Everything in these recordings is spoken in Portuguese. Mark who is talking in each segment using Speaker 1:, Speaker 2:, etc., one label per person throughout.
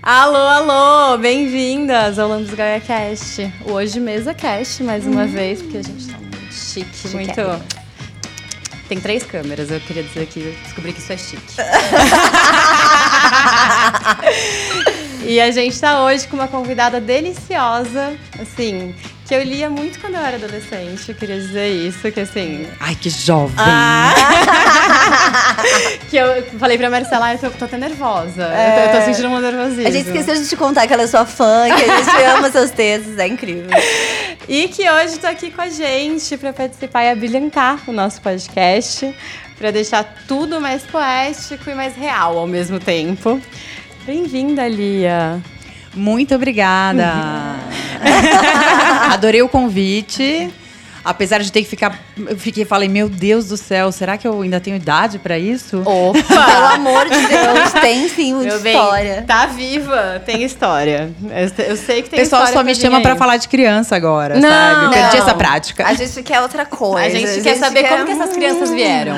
Speaker 1: Alô, alô! Bem-vindas ao Lambos Gaia Cast. Hoje mesa cast, mais uma vez, porque a gente tá muito chique, muito... Tem 3 câmeras, eu queria dizer que descobri que isso é chique. E a gente tá hoje com uma convidada deliciosa, assim, que eu lia muito quando eu era adolescente. Eu queria dizer isso, que assim...
Speaker 2: Ai, que jovem!
Speaker 1: Que eu falei pra Marcela, eu tô até nervosa. Eu tô sentindo uma nervosismo.
Speaker 3: A gente esqueceu de te contar que ela é sua fã, que a gente ama seus textos, é incrível.
Speaker 1: E que hoje tá aqui com a gente pra participar e abrilhantar o nosso podcast, pra deixar tudo mais poético e mais real ao mesmo tempo. Bem-vinda, Lia.
Speaker 2: Muito obrigada. Adorei o convite. Apesar de ter que ficar... falei, meu Deus do céu, será que eu ainda tenho idade pra isso?
Speaker 3: Opa! Pelo amor de Deus, tem sim uma história.
Speaker 1: Bem, tá viva, tem história. Eu sei que tem história.
Speaker 2: O pessoal só me chama pra falar de criança agora, sabe? Eu perdi essa prática.
Speaker 3: A gente quer outra coisa.
Speaker 1: A gente quer saber como que essas crianças vieram.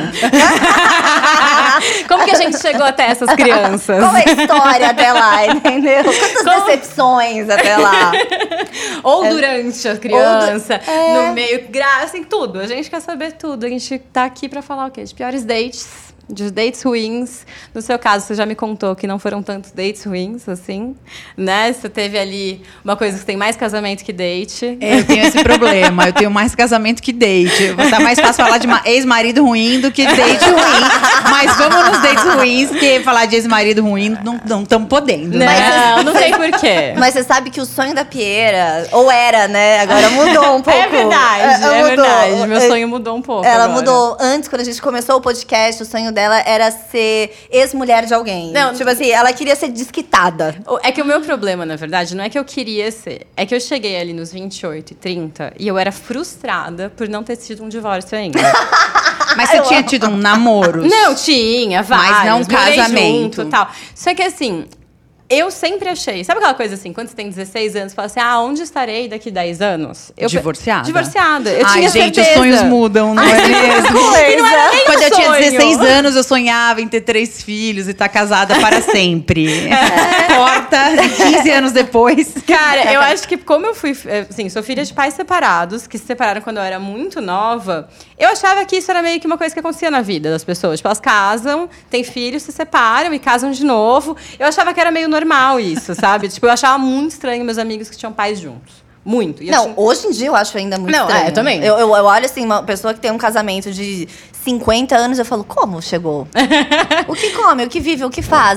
Speaker 1: Como que a gente chegou até essas crianças?
Speaker 3: Qual é a história até lá, entendeu? Quantas decepções até lá?
Speaker 1: Ou durante a criança, no meio... Assim, tudo. A gente quer saber tudo. A gente tá aqui pra falar o quê? De piores dates, de dates ruins. No seu caso, você já me contou que não foram tantos dates ruins, assim, né? Você teve ali uma coisa que tem mais casamento que date.
Speaker 2: Eu tenho esse problema. Eu tenho mais casamento que date. Tá mais fácil falar de ex-marido ruim do que date ruim. Mas vamos nos dates ruins, que falar de ex-marido ruim não estamos podendo, né?
Speaker 1: Não sei por quê.
Speaker 3: Mas você sabe que o sonho da Pieira, ou era, né? Agora mudou um pouco.
Speaker 1: É verdade, é verdade. Meu sonho mudou um pouco.
Speaker 3: Ela
Speaker 1: agora.
Speaker 3: mudou. Antes, quando a gente começou o podcast, o sonho dela era ser ex-mulher de alguém.
Speaker 1: Não,
Speaker 3: tipo assim, ela queria ser desquitada.
Speaker 1: É que o meu problema, na verdade, não é que eu queria ser. É que eu cheguei ali nos 28 e 30 e eu era frustrada por não ter tido um divórcio ainda.
Speaker 2: Mas você tinha tido um namoro?
Speaker 1: Não, tinha, vários.
Speaker 2: Mas não um casamento.
Speaker 1: Junto, tal. Só que assim... Eu sempre achei... Sabe aquela coisa assim, quando você tem 16 anos, você fala assim, onde estarei daqui 10 anos?
Speaker 2: Divorciada?
Speaker 1: Divorciada. Eu
Speaker 2: tinha
Speaker 1: certeza.
Speaker 2: Os sonhos mudam, não é mesmo?
Speaker 1: E não era nem
Speaker 2: Quando eu tinha
Speaker 1: sonho.
Speaker 2: 16 anos, eu sonhava em ter 3 filhos e estar casada para sempre. Corta, 15 anos depois.
Speaker 1: Cara, eu acho que como eu fui... Assim, sou filha de pais separados, que se separaram quando eu era muito nova. Eu achava que isso era meio que uma coisa que acontecia na vida das pessoas. Tipo, elas casam, têm filhos, se separam e casam de novo. Eu achava que era meio normal isso, sabe? Tipo, eu achava muito estranho meus amigos que tinham pais juntos. Muito.
Speaker 3: Hoje em dia eu acho ainda muito estranho.
Speaker 1: Eu também.
Speaker 3: Eu olho assim, uma pessoa que tem um casamento de 50 anos, eu falo, como chegou? O que come, o que vive, o que faz?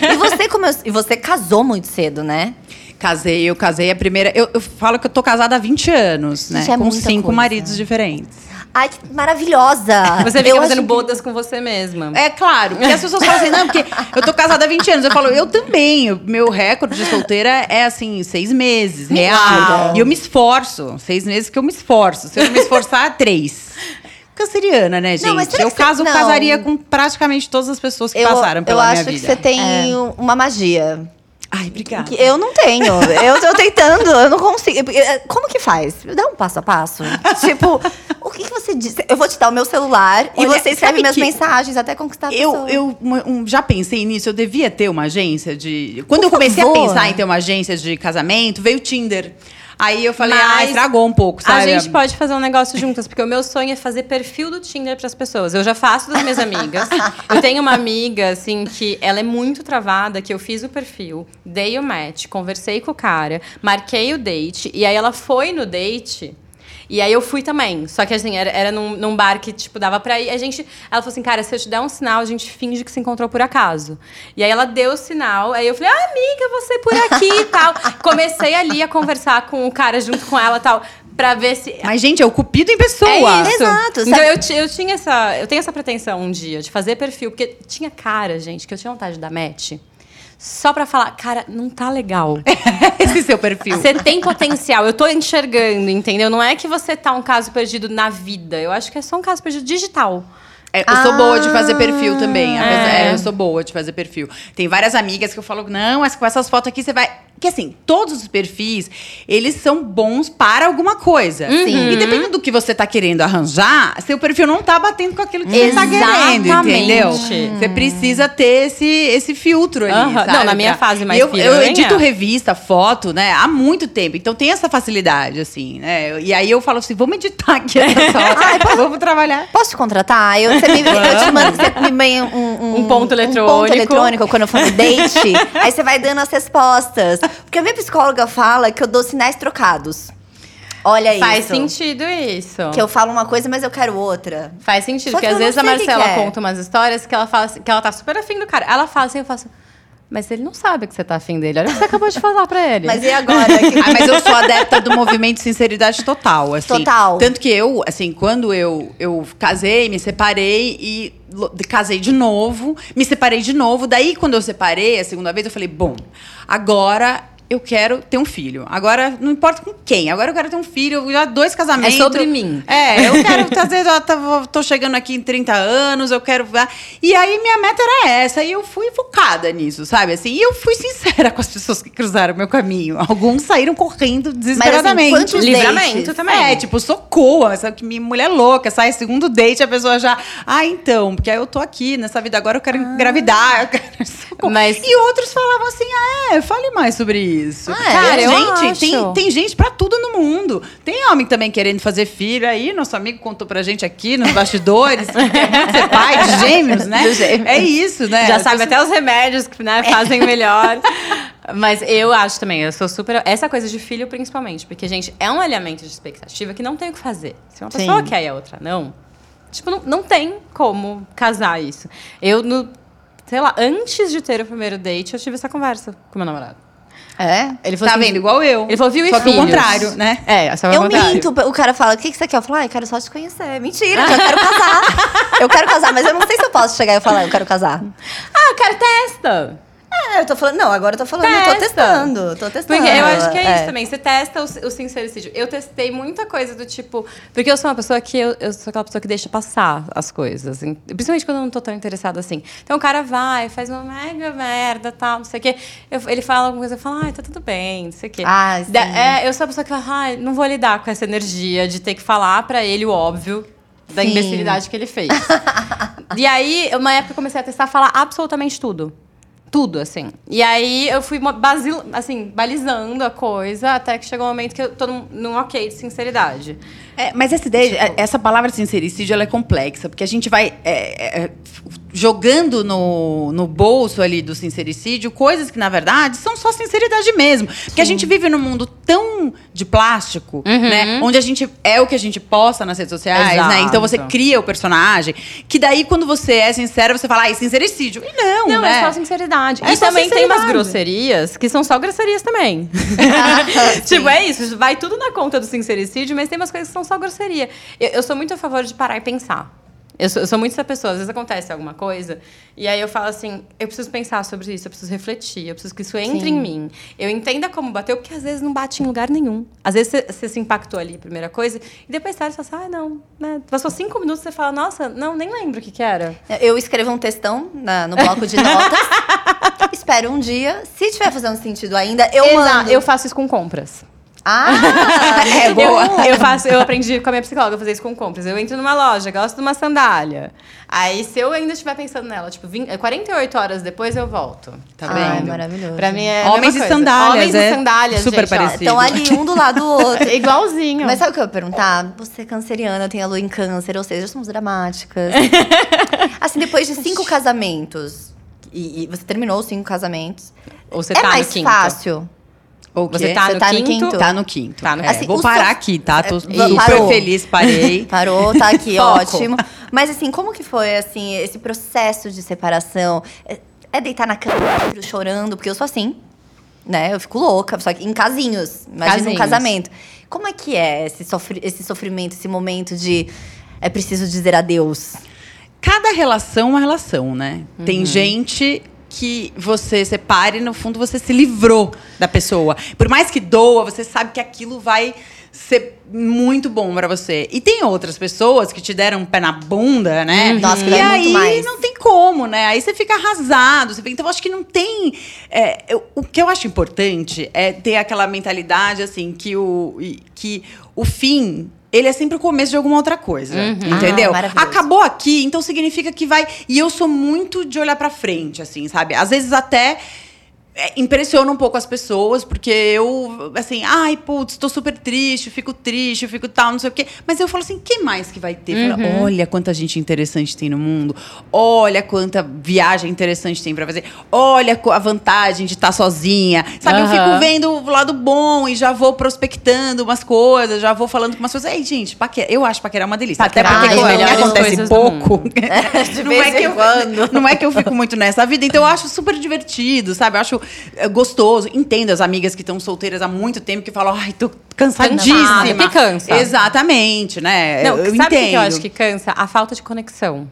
Speaker 3: E você casou muito cedo, né?
Speaker 2: Eu casei a primeira... Eu falo que eu tô casada há 20 anos, né?
Speaker 3: Isso é
Speaker 2: com
Speaker 3: muita
Speaker 2: 5
Speaker 3: coisa.
Speaker 2: maridos diferentes.
Speaker 3: Ai, que maravilhosa!
Speaker 1: Você fica fazendo bodas com você mesma.
Speaker 2: É claro, porque as pessoas falam assim, não, porque eu tô casada há 20 anos. Eu falo, eu também. Meu recorde de solteira é assim, 6 meses, real. E eu me esforço. 6 meses que eu me esforço. Se eu não me esforçar, 3. Canceriana, né, gente?
Speaker 3: Não, mas
Speaker 2: casaria com praticamente todas as pessoas que passaram pela minha vida.
Speaker 3: Eu acho que você tem uma magia.
Speaker 2: Ai, obrigada.
Speaker 3: Que eu não tenho. Eu tô tentando, eu não consigo. Como que faz? Dá um passo a passo. Tipo, o que você diz? Eu vou te dar o meu celular e você escreve minhas mensagens até conquistar a pessoa.
Speaker 2: Eu já pensei nisso. Eu devia ter uma agência de... Quando eu comecei a pensar em ter uma agência de casamento, veio o Tinder. Aí eu falei, estragou um pouco, sabe?
Speaker 1: A gente pode fazer um negócio juntas, porque o meu sonho é fazer perfil do Tinder pras pessoas. Eu já faço das minhas amigas. Eu tenho uma amiga, assim, que ela é muito travada, que eu fiz o perfil, dei o match, conversei com o cara, marquei o date, e aí ela foi no date... E aí eu fui também. Só que assim, era num bar que, tipo, dava pra ir. Ela falou assim, cara, se eu te der um sinal, a gente finge que se encontrou por acaso. E aí ela deu o sinal, aí eu falei, amiga, você por aqui e tal. Comecei ali a conversar com o cara junto com ela e tal. Pra ver se...
Speaker 2: Mas, gente, é o cupido em pessoa.
Speaker 3: É isso. Exato.
Speaker 1: Então, eu tenho essa pretensão um dia, de fazer perfil. Porque tinha cara, gente, que eu tinha vontade de dar match. Só pra falar, cara, não tá legal.
Speaker 2: Esse seu perfil.
Speaker 1: Você tem potencial, eu tô enxergando, entendeu? Não é que você tá um caso perdido na vida. Eu acho que é só um caso perdido digital.
Speaker 2: Eu sou boa de fazer perfil também. Eu sou boa de fazer perfil. Tem várias amigas que eu falo, não, mas com essas fotos aqui você vai... Porque, assim, todos os perfis, eles são bons para alguma coisa.
Speaker 1: Sim.
Speaker 2: E dependendo do que você tá querendo arranjar, seu perfil não tá batendo com aquilo que você tá querendo, entendeu? Você precisa ter esse filtro ali, sabe?
Speaker 1: Não, na minha fase mais
Speaker 2: eu edito revista, foto, né? Há muito tempo. Então, tem essa facilidade, assim, né? E aí, eu falo assim, vamos editar aqui essa foto. Vamos trabalhar.
Speaker 3: Posso te contratar? Eu te mando um ponto eletrônico quando eu for no date. Aí você vai dando as respostas. Porque a minha psicóloga fala que eu dou sinais trocados. Olha isso.
Speaker 1: Faz sentido isso.
Speaker 3: Que eu falo uma coisa, mas eu quero outra.
Speaker 1: Faz sentido,
Speaker 3: Só
Speaker 1: porque
Speaker 3: que
Speaker 1: às
Speaker 3: eu
Speaker 1: vezes a
Speaker 3: não sei o que
Speaker 1: Marcela
Speaker 3: que é.
Speaker 1: conta umas histórias que ela fala assim, que ela tá super afim do cara. Ela fala assim, eu faço... Mas ele não sabe que você tá afim dele. Olha o que você acabou de falar pra ele.
Speaker 3: Mas e agora?
Speaker 2: Mas eu sou adepta do movimento de sinceridade total, assim.
Speaker 3: Total.
Speaker 2: Tanto que eu, assim, quando eu casei, me separei e casei de novo, me separei de novo. Daí, quando eu separei a segunda vez, eu falei, bom, agora eu quero ter um filho. Agora, não importa com quem. Agora eu quero ter um filho, já 2 casamentos.
Speaker 1: É sobre mim.
Speaker 2: Eu quero, às vezes, eu tô chegando aqui em 30 anos, eu quero... E aí, minha meta era essa. E eu fui focada nisso, sabe? Assim, e eu fui sincera com as pessoas que cruzaram o meu caminho. Alguns saíram correndo desesperadamente.
Speaker 3: Mas, assim, quantos
Speaker 1: Livramento
Speaker 3: dates?
Speaker 1: também.
Speaker 2: Tipo, socorro. Sabe que minha mulher louca. Sai segundo date, a pessoa já... então, porque aí eu tô aqui nessa vida agora, eu quero engravidar. Eu quero...
Speaker 1: Mas...
Speaker 2: E outros falavam assim, fale mais sobre isso.
Speaker 1: Cara, eu acho.
Speaker 2: Tem gente pra tudo no mundo. Tem homem também querendo fazer filho. Aí, nosso amigo contou pra gente aqui, nos bastidores, que quer muito ser pai de gêmeos, né? É isso, né?
Speaker 1: Já sabe até os remédios que, né, fazem melhor. Mas eu acho também, eu sou super... Essa coisa de filho, principalmente. Porque, gente, é um alinhamento de expectativa que não tem o que fazer. Se uma pessoa quer e a outra não... Tipo, não tem como casar isso. Eu, sei lá, antes de ter o primeiro date, eu tive essa conversa com meu namorado. Ele falou
Speaker 2: tá
Speaker 1: assim,
Speaker 2: vendo? Igual eu.
Speaker 1: Ele falou, viu, e
Speaker 2: só que
Speaker 1: filhos?
Speaker 2: o contrário, né?
Speaker 1: Só que
Speaker 3: Eu
Speaker 1: o contrário.
Speaker 3: minto. O cara fala, o que você quer? Eu falo, eu quero só te conhecer. Mentira, eu já quero casar. Eu quero casar, mas eu não sei se eu posso chegar e falar, eu quero casar.
Speaker 1: Cara, testa.
Speaker 3: Eu tô falando, não, agora eu tô falando, eu tô testando. Tô
Speaker 1: Porque eu acho que é isso também. Você testa o sincericídio. Eu testei muita coisa do tipo... Porque eu sou uma pessoa que... Eu sou aquela pessoa que deixa passar as coisas. Principalmente quando eu não tô tão interessada assim. Então o cara vai, faz uma mega merda, tal, não sei o quê. Ele fala alguma coisa, eu falo, tá tudo bem, não sei o quê. Eu sou a pessoa que fala, não vou lidar com essa energia de ter que falar pra ele o óbvio da imbecilidade que ele fez. E aí, uma época eu comecei a testar, falar absolutamente tudo. Tudo, assim. E aí, eu fui balizando a coisa, até que chegou um momento que eu tô num ok de sinceridade.
Speaker 2: Mas essa ideia, essa palavra sincericídio, ela é complexa, porque a gente vai jogando no bolso ali do sincericídio coisas que, na verdade, são só sinceridade mesmo. Porque a gente vive num mundo tão de plástico, né? Onde a gente é o que a gente posta nas redes sociais, né? Então você cria o personagem, que daí, quando você é sincera, você fala, sincericídio. E não, né?
Speaker 1: É só sinceridade.
Speaker 2: É
Speaker 1: e
Speaker 2: só
Speaker 1: também tem umas
Speaker 2: sinceridade.
Speaker 1: grosserias que são só grosserias também. Tipo, é isso. Vai tudo na conta do sincericídio, mas tem umas coisas que são só grosseria. Eu sou muito a favor de parar e pensar. Eu sou muito essa pessoa. Às vezes acontece alguma coisa e aí eu falo assim, eu preciso pensar sobre isso, eu preciso refletir, eu preciso que isso entre em mim. Eu entenda como bateu, porque às vezes não bate em lugar nenhum. Às vezes você se impactou ali, primeira coisa, e depois você fala assim, não, né? Passou 5 minutos, você fala, nossa, não, nem lembro o que era.
Speaker 3: Eu escrevo um textão no bloco de notas, espero um dia, se tiver fazendo sentido ainda, eu mando.
Speaker 1: Eu faço isso com compras.
Speaker 2: Boa.
Speaker 1: Eu aprendi com a minha psicóloga a fazer isso com compras. Eu entro numa loja, gosto de uma sandália. Aí, se eu ainda estiver pensando nela, tipo, 48 horas depois eu volto.
Speaker 2: Tá vendo?
Speaker 3: Maravilhoso.
Speaker 1: Pra mim é
Speaker 2: Homens e sandálias.
Speaker 1: Homens e sandálias,
Speaker 2: super
Speaker 1: gente,
Speaker 2: parecido.
Speaker 3: Estão ali um do lado do outro.
Speaker 1: Igualzinho.
Speaker 3: Mas sabe o que eu ia perguntar? Você é canceriana, tem a lua em câncer, ou seja, somos dramáticas. Assim, depois de 5 casamentos, e você terminou os 5 casamentos,
Speaker 1: Ou você tá
Speaker 3: mais
Speaker 1: no quinto?
Speaker 3: fácil.
Speaker 2: O quê?
Speaker 1: Você tá no quinto?
Speaker 2: Tá no quinto.
Speaker 1: Tá no
Speaker 3: Assim,
Speaker 2: vou
Speaker 3: o
Speaker 2: parar aqui, tá? Tô super
Speaker 3: parou.
Speaker 2: feliz, parei.
Speaker 3: Parou, tá aqui,
Speaker 1: Foco.
Speaker 3: ótimo. Mas assim, como que foi, assim, esse processo de separação? É deitar na cama chorando, porque eu sou assim, né? Eu fico louca, só que em casinhos. Imagina um casamento. Como é que é esse sofrimento, esse momento de é preciso dizer adeus?
Speaker 2: Cada relação é uma relação, né? Tem gente que você separe e, no fundo, você se livrou da pessoa. Por mais que doa, você sabe que aquilo vai ser muito bom pra você. E tem outras pessoas que te deram um pé na bunda, né?
Speaker 3: Nossa, que
Speaker 2: e
Speaker 3: dói
Speaker 2: aí
Speaker 3: muito mais.
Speaker 2: não tem como. como, né? Aí você fica arrasado. Então, eu acho que não tem... o que eu acho importante é ter aquela mentalidade, assim, que o fim... Ele é sempre o começo de alguma outra coisa, entendeu? Acabou aqui, então significa que vai... E eu sou muito de olhar pra frente, assim, sabe? Às vezes até... impressiona um pouco as pessoas, porque eu, assim, ai, putz, tô super triste, fico tal, não sei o quê. Mas eu falo assim, o que mais que vai ter? Falo, olha quanta gente interessante tem no mundo, olha quanta viagem interessante tem pra fazer, olha a vantagem de estar sozinha, sabe? Eu fico vendo o lado bom e já vou prospectando umas coisas, já vou falando com umas pessoas. Ei, gente, eu acho paquerar uma delícia. Até porque como acontece pouco, não é que eu fico muito nessa vida, então eu acho super divertido, sabe? Eu acho gostoso. Entendo as amigas que estão solteiras há muito tempo que falam, ai, tô cansadíssima.
Speaker 1: Que cansa.
Speaker 2: Exatamente, né?
Speaker 1: Não,
Speaker 2: eu
Speaker 1: sabe o
Speaker 2: entendo.
Speaker 1: que eu acho que cansa? A falta de conexão.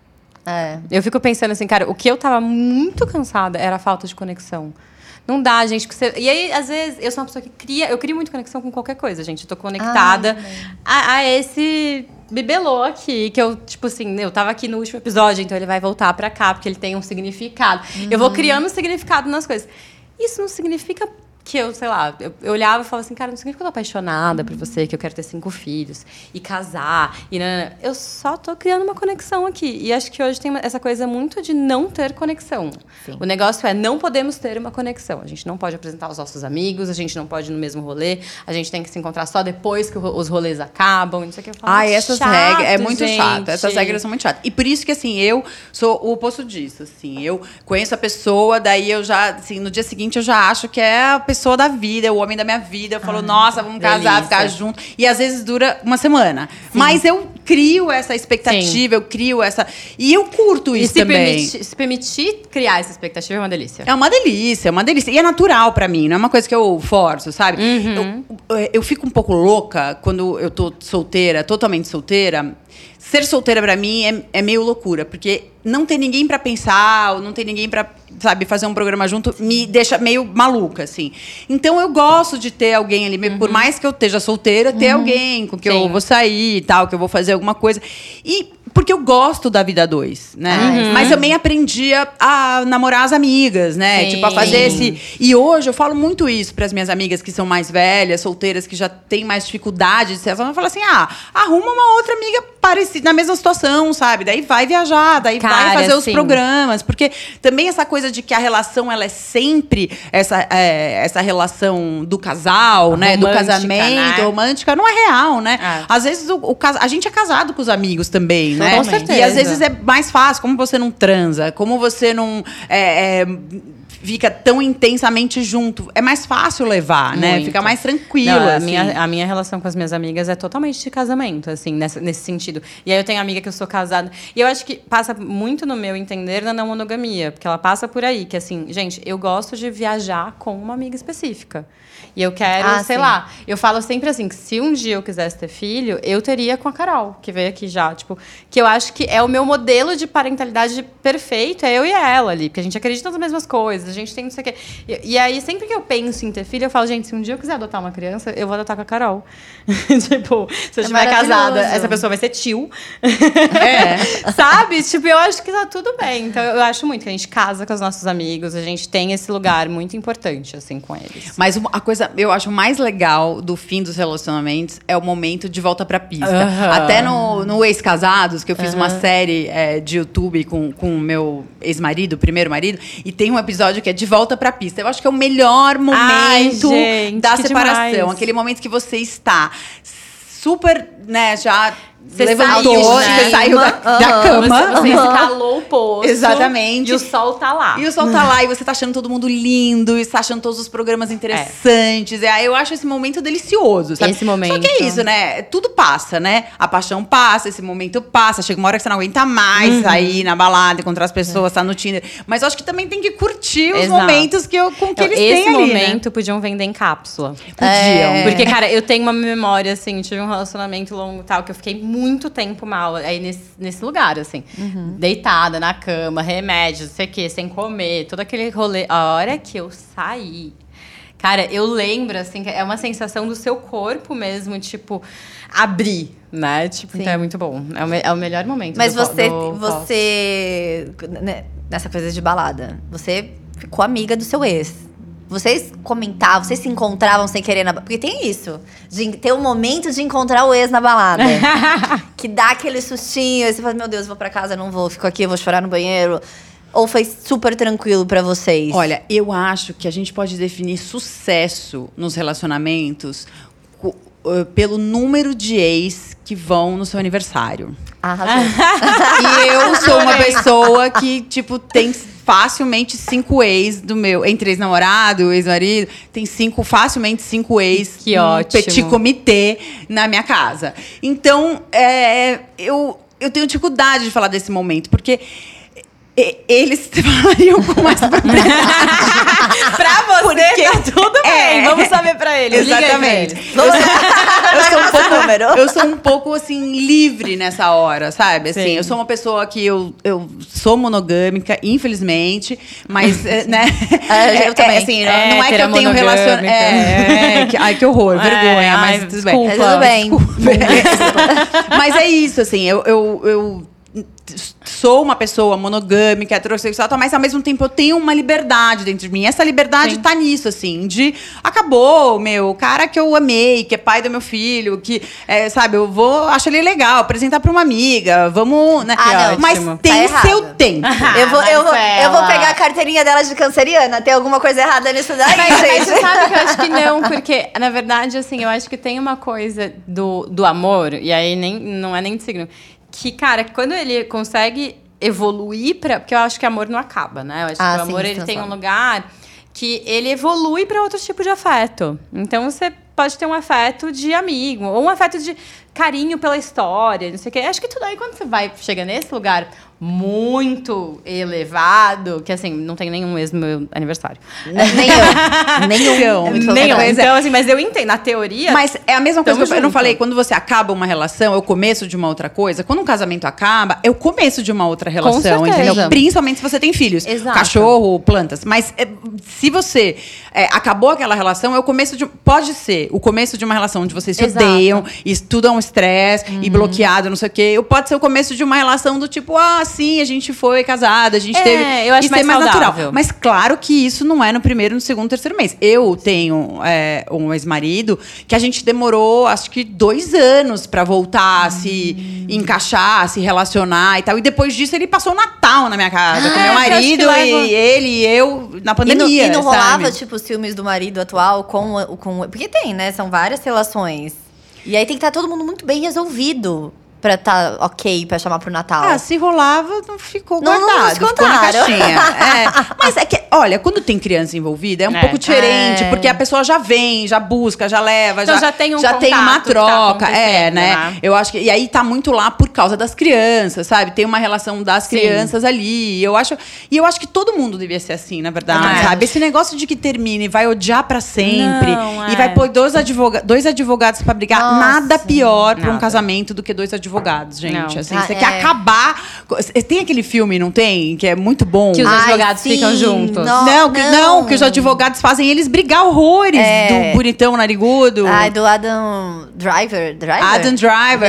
Speaker 1: Eu fico pensando assim, cara, o que eu tava muito cansada era a falta de conexão. Não dá, gente. E aí, às vezes, eu sou uma pessoa que eu crio muita conexão com qualquer coisa, gente. Eu tô conectada a esse bibelô aqui, que eu, tipo assim, eu tava aqui no último episódio, então ele vai voltar pra cá, porque ele tem um significado. Eu vou criando um significado nas coisas. Isso não significa que eu, sei lá, eu olhava e falava assim, cara, não significa que eu tô apaixonada por você, que eu quero ter 5 filhos e casar. Eu só tô criando uma conexão aqui. E acho que hoje tem essa coisa muito de não ter conexão.
Speaker 3: Sim.
Speaker 1: O negócio é, não podemos ter uma conexão. A gente não pode apresentar os nossos amigos, a gente não pode ir no mesmo rolê, a gente tem que se encontrar só depois que os rolês acabam, não sei o que. Eu falo,
Speaker 2: essas
Speaker 1: chato,
Speaker 2: regras, é muito
Speaker 1: gente.
Speaker 2: chato. Essas regras são muito chatas. E por isso que, assim, eu sou o oposto disso, assim. Eu conheço a pessoa, daí eu já, assim, no dia seguinte eu já acho que é a pessoa da vida, é o homem da minha vida. Eu falo, nossa, vamos casar, ficar junto. E às vezes dura uma semana. Sim. Mas eu crio essa expectativa, eu crio essa... E eu curto isso também.
Speaker 1: Se permitir criar essa expectativa é uma delícia.
Speaker 2: É uma delícia, é uma delícia. E é natural pra mim, não é uma coisa que eu forço, sabe? Eu fico um pouco louca quando eu tô solteira, totalmente solteira. Ser solteira pra mim é meio loucura, porque não ter ninguém pra pensar, ou não ter ninguém pra, sabe, fazer um programa junto, me deixa meio maluca, assim. Então eu gosto de ter alguém ali, por mais que eu esteja solteira, ter alguém com que eu vou sair e tal, que eu vou fazer alguma coisa. E porque eu gosto da vida a dois, né? Mas também aprendi a namorar as amigas, né? Tipo, a fazer esse... E hoje eu falo muito isso para as minhas amigas que são mais velhas, solteiras, que já têm mais dificuldade de ser... Eu falo assim, arruma uma outra amiga parecida, na mesma situação, sabe? Daí vai viajar, daí vai fazer os programas. Porque também essa coisa de que a relação, ela é sempre essa relação do casal, né? Do casamento, romântica, não é real, né? Às vezes a gente é casado com os amigos também, né?
Speaker 1: Com certeza.
Speaker 2: E às vezes é mais fácil, como você não transa, como você não fica tão intensamente junto, é mais fácil levar, né? Fica mais tranquilo.
Speaker 1: Não,
Speaker 2: assim.
Speaker 1: a minha relação com as minhas amigas é totalmente de casamento, assim, nesse sentido. E aí eu tenho amiga que eu sou casada. E eu acho que passa muito no meu entender na não monogamia, porque ela passa por aí, que assim, gente, eu gosto de viajar com uma amiga específica. E eu quero, sei lá, eu falo sempre assim, que se um dia eu quisesse ter filho, eu teria com a Carol, que veio aqui já, tipo, que eu acho que é o meu modelo de parentalidade perfeito, é eu e ela ali, porque a gente acredita nas mesmas coisas, a gente tem não sei o quê. E aí, sempre que eu penso em ter filho, eu falo, gente, se um dia eu quiser adotar uma criança, eu vou adotar com a Carol. Tipo, se eu estiver casada, essa pessoa vai ser tio. Sabe? Tipo, eu acho que tá tudo bem. Então, eu acho muito que a gente casa com os nossos amigos, a gente tem esse lugar muito importante, assim, com eles.
Speaker 2: Mas a coisa, eu acho mais legal do fim dos relacionamentos é o momento de volta pra pista. Até no Ex-Casados, que eu fiz uma série de YouTube com o meu ex-marido, primeiro marido, e tem um episódio que é de volta pra pista. Eu acho que é o melhor momento da separação.
Speaker 1: Demais.
Speaker 2: Aquele momento que você está super, né, já...
Speaker 1: Você
Speaker 2: levantou, você saiu da cama.
Speaker 1: Você escalou o poço.
Speaker 2: Exatamente.
Speaker 1: E o sol tá lá.
Speaker 2: E o sol tá lá, e você tá achando todo mundo lindo, e tá achando todos os programas interessantes. Eu acho esse momento delicioso, sabe?
Speaker 1: Esse momento.
Speaker 2: Só que é isso, né? Tudo passa, né? A paixão passa, esse momento passa. Chega uma hora que você não aguenta mais sair na balada, encontrar as pessoas, tá no Tinder. Mas eu acho que também tem que curtir os momentos com que eles têm ali,
Speaker 1: momento podiam vender em cápsula.
Speaker 2: Podiam.
Speaker 1: Porque, cara, eu tenho uma memória, assim, tive um relacionamento longo e tal, que eu fiquei muito tempo mal aí nesse lugar, assim. Deitada na cama, remédio, não sei o quê, sem comer, todo aquele rolê. A hora que eu saí, Cara, eu lembro, assim, que é uma sensação do seu corpo mesmo, tipo, abrir, né? Tipo, então é muito bom. É o melhor momento.
Speaker 3: Mas você, né, nessa coisa de balada, você ficou amiga do seu ex. Vocês comentavam, vocês se encontravam sem querer na balada. Porque tem isso, de ter um momento de encontrar o ex na balada. Que dá aquele sustinho, aí você fala, meu Deus, vou pra casa, não vou, fico aqui, vou chorar no banheiro. Ou foi super tranquilo pra vocês?
Speaker 2: Olha, eu acho que a gente pode definir sucesso nos relacionamentos pelo número de ex que vão no seu aniversário. E eu sou uma pessoa que, tipo, tem facilmente 5 ex do meu... Entre ex-namorado, ex-marido, tem facilmente 5 ex
Speaker 1: que ótimo.
Speaker 2: Petit comitê na minha casa. Então, eu tenho dificuldade de falar desse momento, porque... eles falariam com mais propriedade.
Speaker 1: Pra você, porque, tá tudo bem. Vamos saber pra eles.
Speaker 2: Exatamente. Eu sou um pouco, assim, livre nessa hora, sabe? Assim, eu sou uma pessoa que eu sou monogâmica, infelizmente. Mas, né?
Speaker 3: Eu também.
Speaker 2: Assim, não é que eu tenho relacionamento... Ai, que horror, vergonha. Mas tudo bem.
Speaker 3: Tudo bem.
Speaker 2: Mas é isso, assim. Eu sou uma pessoa monogâmica, heterossexual, mas ao mesmo tempo eu tenho uma liberdade dentro de mim. Essa liberdade tá nisso, assim, de acabou, o cara que eu amei, que é pai do meu filho, que, sabe, acho ele legal, apresentar pra uma amiga, vamos, né? Mas tem
Speaker 3: tá
Speaker 2: seu tempo.
Speaker 3: Eu vou pegar a carteirinha dela de canceriana. Tem alguma coisa errada nisso daí,
Speaker 1: mas você sabe que eu acho que não, porque, na verdade, assim, eu acho que tem uma coisa do amor, e aí não é nem de signo, que, cara, quando ele consegue evoluir porque eu acho que amor não acaba, né? Eu acho que o amor, ele tem um lugar que ele evolui para outro tipo de afeto. Então, você pode ter um afeto de amigo, ou um afeto de carinho pela história, não sei o quê. Acho que tudo aí, quando você chega nesse lugar muito elevado, que, assim, não tem nenhum ex no meu aniversário.
Speaker 3: Nenhum.
Speaker 1: Então, assim, mas eu entendo, na teoria...
Speaker 2: Mas é a mesma coisa que eu não falei, quando você acaba uma relação, é o começo de uma outra coisa. Quando um casamento acaba, é o começo de uma outra relação, entendeu? Principalmente se você tem filhos.
Speaker 1: Exato.
Speaker 2: Cachorro, plantas. Mas se você acabou aquela relação, é o começo de... Pode ser o começo de uma relação onde vocês se odeiam, e tudo é um estresse, e bloqueado, não sei o quê. Ou pode ser o começo de uma relação do tipo, sim, a gente foi casada, a gente teve...
Speaker 1: eu acho mais
Speaker 2: natural. Mas claro que isso não é no primeiro, no segundo, terceiro mês. Eu tenho um ex-marido que a gente demorou, acho que 2 anos pra voltar a se encaixar, a se relacionar e tal. E depois disso, ele passou o Natal na minha casa com meu marido, e ele e eu na pandemia.
Speaker 3: E não
Speaker 2: sabe?
Speaker 3: rolava, tipo, ciúmes do marido atual com... Porque tem, né? São várias relações. E aí tem que estar todo mundo muito bem resolvido pra tá ok, pra chamar pro Natal.
Speaker 2: Se rolava, não ficou guardado.
Speaker 3: Não nos
Speaker 2: ficou na
Speaker 3: contaram.
Speaker 2: caixinha. Mas é que, olha, quando tem criança envolvida, é um pouco diferente. Porque a pessoa já vem, já busca, já leva.
Speaker 1: Então já tem
Speaker 2: já tem uma troca.
Speaker 1: Né?
Speaker 2: Eu acho que... E aí tá muito lá por causa das crianças, sabe? Tem uma relação das crianças ali. E eu acho que todo mundo devia ser assim, na verdade, sabe? Esse negócio de que termina e vai odiar pra sempre. E vai pôr dois advogados pra brigar.
Speaker 3: Nossa.
Speaker 2: Nada pior pra um casamento do que 2 advogados, gente.
Speaker 1: Não.
Speaker 2: Assim, você quer acabar... Tem aquele filme, não tem? Que é muito bom.
Speaker 1: Que os advogados ficam juntos.
Speaker 2: Não, que os advogados fazem eles brigar horrores do bonitão narigudo.
Speaker 3: Do Adam Driver.
Speaker 2: Adam Driver,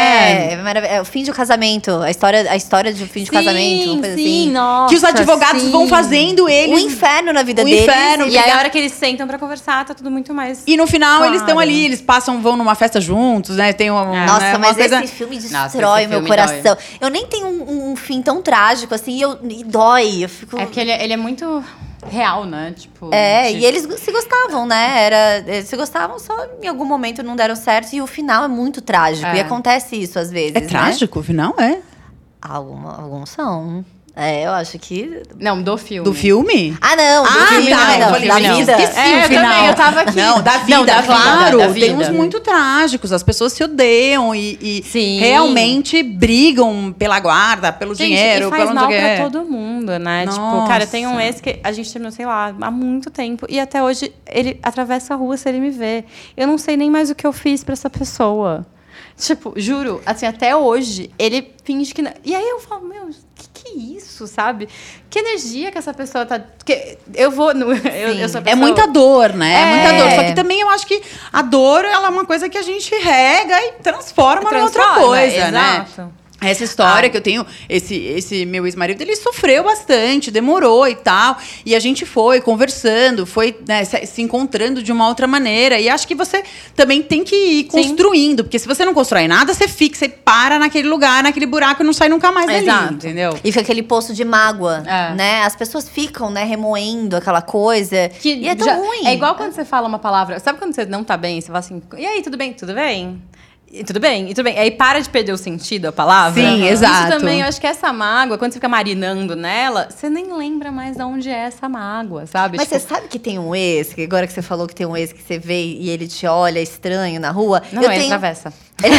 Speaker 3: É o fim de casamento. A história de fim de casamento. Uma coisa assim.
Speaker 1: Nossa,
Speaker 2: que os advogados vão fazendo eles...
Speaker 3: Um inferno na vida deles.
Speaker 2: Inferno.
Speaker 1: E aí, a hora que eles sentam pra conversar, tá tudo muito mais...
Speaker 2: E no final, eles estão ali, eles vão numa festa juntos, né? Tem uma...
Speaker 3: Nossa, mas
Speaker 2: coisa...
Speaker 3: esse filme destrói meu coração. Dói. Eu nem tenho um fim tão trágico, assim, e dói. Eu fico...
Speaker 1: É porque ele é muito real, né? Tipo,
Speaker 3: e eles se gostavam, né? Eles se gostavam, só em algum momento não deram certo. E o final é muito trágico. E acontece isso às vezes,
Speaker 2: É trágico o final,
Speaker 3: Alguns são... eu acho que...
Speaker 1: Não, do filme.
Speaker 2: Do filme?
Speaker 3: Não, do filme
Speaker 2: não.
Speaker 3: Da vida.
Speaker 2: Esqueci o final.
Speaker 1: Eu tava aqui.
Speaker 2: Não, da vida, claro.
Speaker 1: Da vida.
Speaker 2: Tem uns muito trágicos. As pessoas se odeiam e
Speaker 1: Sim.
Speaker 2: realmente brigam pela guarda, pelo dinheiro.
Speaker 1: E faz
Speaker 2: pelo
Speaker 1: mal pra todo mundo, né?
Speaker 2: Nossa.
Speaker 1: Tipo, cara, tem um ex que a gente terminou, sei lá, há muito tempo. E até hoje, ele atravessa a rua se ele me vê. Eu não sei nem mais o que eu fiz pra essa pessoa. Tipo, juro, assim, até hoje, ele finge que... E aí eu falo, meu, que é isso? isso, sabe? Que energia que essa pessoa tá... Porque eu vou... eu sou a pessoa...
Speaker 2: É muita dor, né? É muita dor. Só que também eu acho que a dor, ela é uma coisa que a gente rega e transforma em outra coisa, né?
Speaker 1: Exato.
Speaker 2: Essa história que eu tenho, esse meu ex-marido, ele sofreu bastante, demorou e tal. E a gente foi conversando, foi, né, se encontrando de uma outra maneira. E acho que você também tem que ir construindo. Porque se você não constrói nada, você fica, você para naquele lugar, naquele buraco e não sai nunca mais dali, entendeu?
Speaker 3: E fica aquele poço de mágoa, né? As pessoas ficam, né, remoendo aquela coisa. E é tão ruim.
Speaker 1: É igual quando você fala uma palavra... Sabe quando você não tá bem? Você fala assim, e aí, tudo bem? Tudo bem? E tudo bem, e tudo bem. Aí para de perder o sentido, a palavra.
Speaker 2: Sim, exato.
Speaker 1: Isso também, eu acho que essa mágoa, quando você fica marinando nela, você nem lembra mais de onde é essa mágoa, sabe?
Speaker 3: Mas você sabe que tem um ex, que agora que você falou que tem um ex que você vê e ele te olha estranho na rua.
Speaker 1: Não, ele atravessa.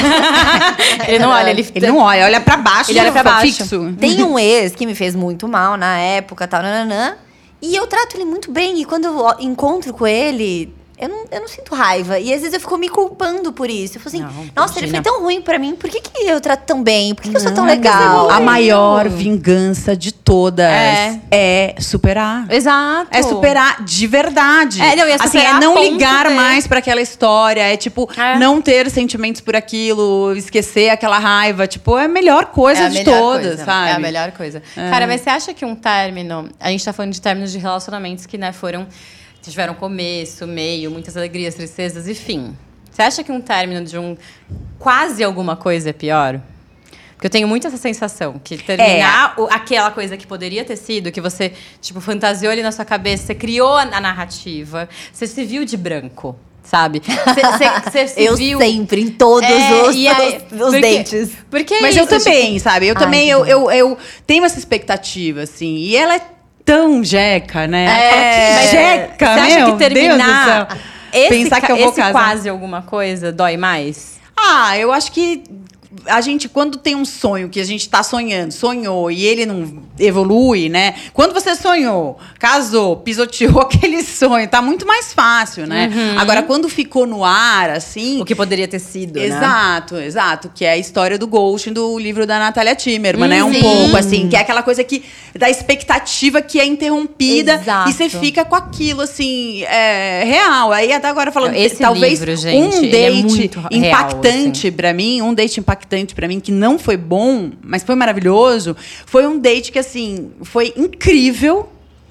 Speaker 1: Ele não olha, ele
Speaker 2: não olha, olha pra baixo.
Speaker 1: Ele olha pra baixo.
Speaker 2: Fixo.
Speaker 3: Tem um ex que me fez muito mal na época, tal, nananã. E eu trato ele muito bem. E quando eu encontro com ele... Eu não sinto raiva. E às vezes eu fico me culpando por isso. Eu fico assim, nossa, ele foi tão ruim pra mim. Por que eu trato tão bem? Por que eu sou tão legal?
Speaker 2: A maior vingança de todas é superar.
Speaker 1: Exato.
Speaker 2: É superar de verdade.
Speaker 1: Assim,
Speaker 2: é não ligar mais pra aquela história. É tipo, não ter sentimentos por aquilo, esquecer aquela raiva. Tipo, é a melhor coisa de todas, sabe?
Speaker 1: É a melhor coisa. Cara, mas você acha que um término... A gente tá falando de términos de relacionamentos que, né, tiveram começo, meio, muitas alegrias, tristezas e fim. Você acha que um término de quase alguma coisa é pior? Porque eu tenho muito essa sensação que terminar aquela coisa que poderia ter sido, que você, tipo, fantasiou ali na sua cabeça, você criou a narrativa, você se viu de branco, sabe? Você se
Speaker 3: eu
Speaker 1: viu...
Speaker 3: sempre, em todos os dates.
Speaker 2: Mas eu também, sabe? Eu também, eu tenho essa expectativa, assim. E ela é tão jeca, né?
Speaker 1: Mas
Speaker 2: jeca,
Speaker 1: você acha que terminar
Speaker 2: pensar que eu vou casar.
Speaker 1: Quase alguma coisa dói mais?
Speaker 2: Eu acho que a gente, quando tem um sonho que a gente tá sonhou e ele não evolui, né? Quando você sonhou, casou, pisoteou aquele sonho, tá muito mais fácil, né? Agora, quando ficou no ar, assim...
Speaker 1: O que poderia ter sido,
Speaker 2: Exato. Que é a história do ghosting do livro da Natália Timmerman, né? Um pouco, assim. Que é aquela coisa da expectativa que é interrompida.
Speaker 3: Exato.
Speaker 2: E você fica com aquilo, assim, real. Aí até agora falando...
Speaker 1: Esse
Speaker 2: talvez
Speaker 1: livro, gente,
Speaker 2: um date
Speaker 1: impactante
Speaker 2: pra mim, impactante pra mim, que não foi bom, mas foi maravilhoso, foi um date que, assim, foi incrível.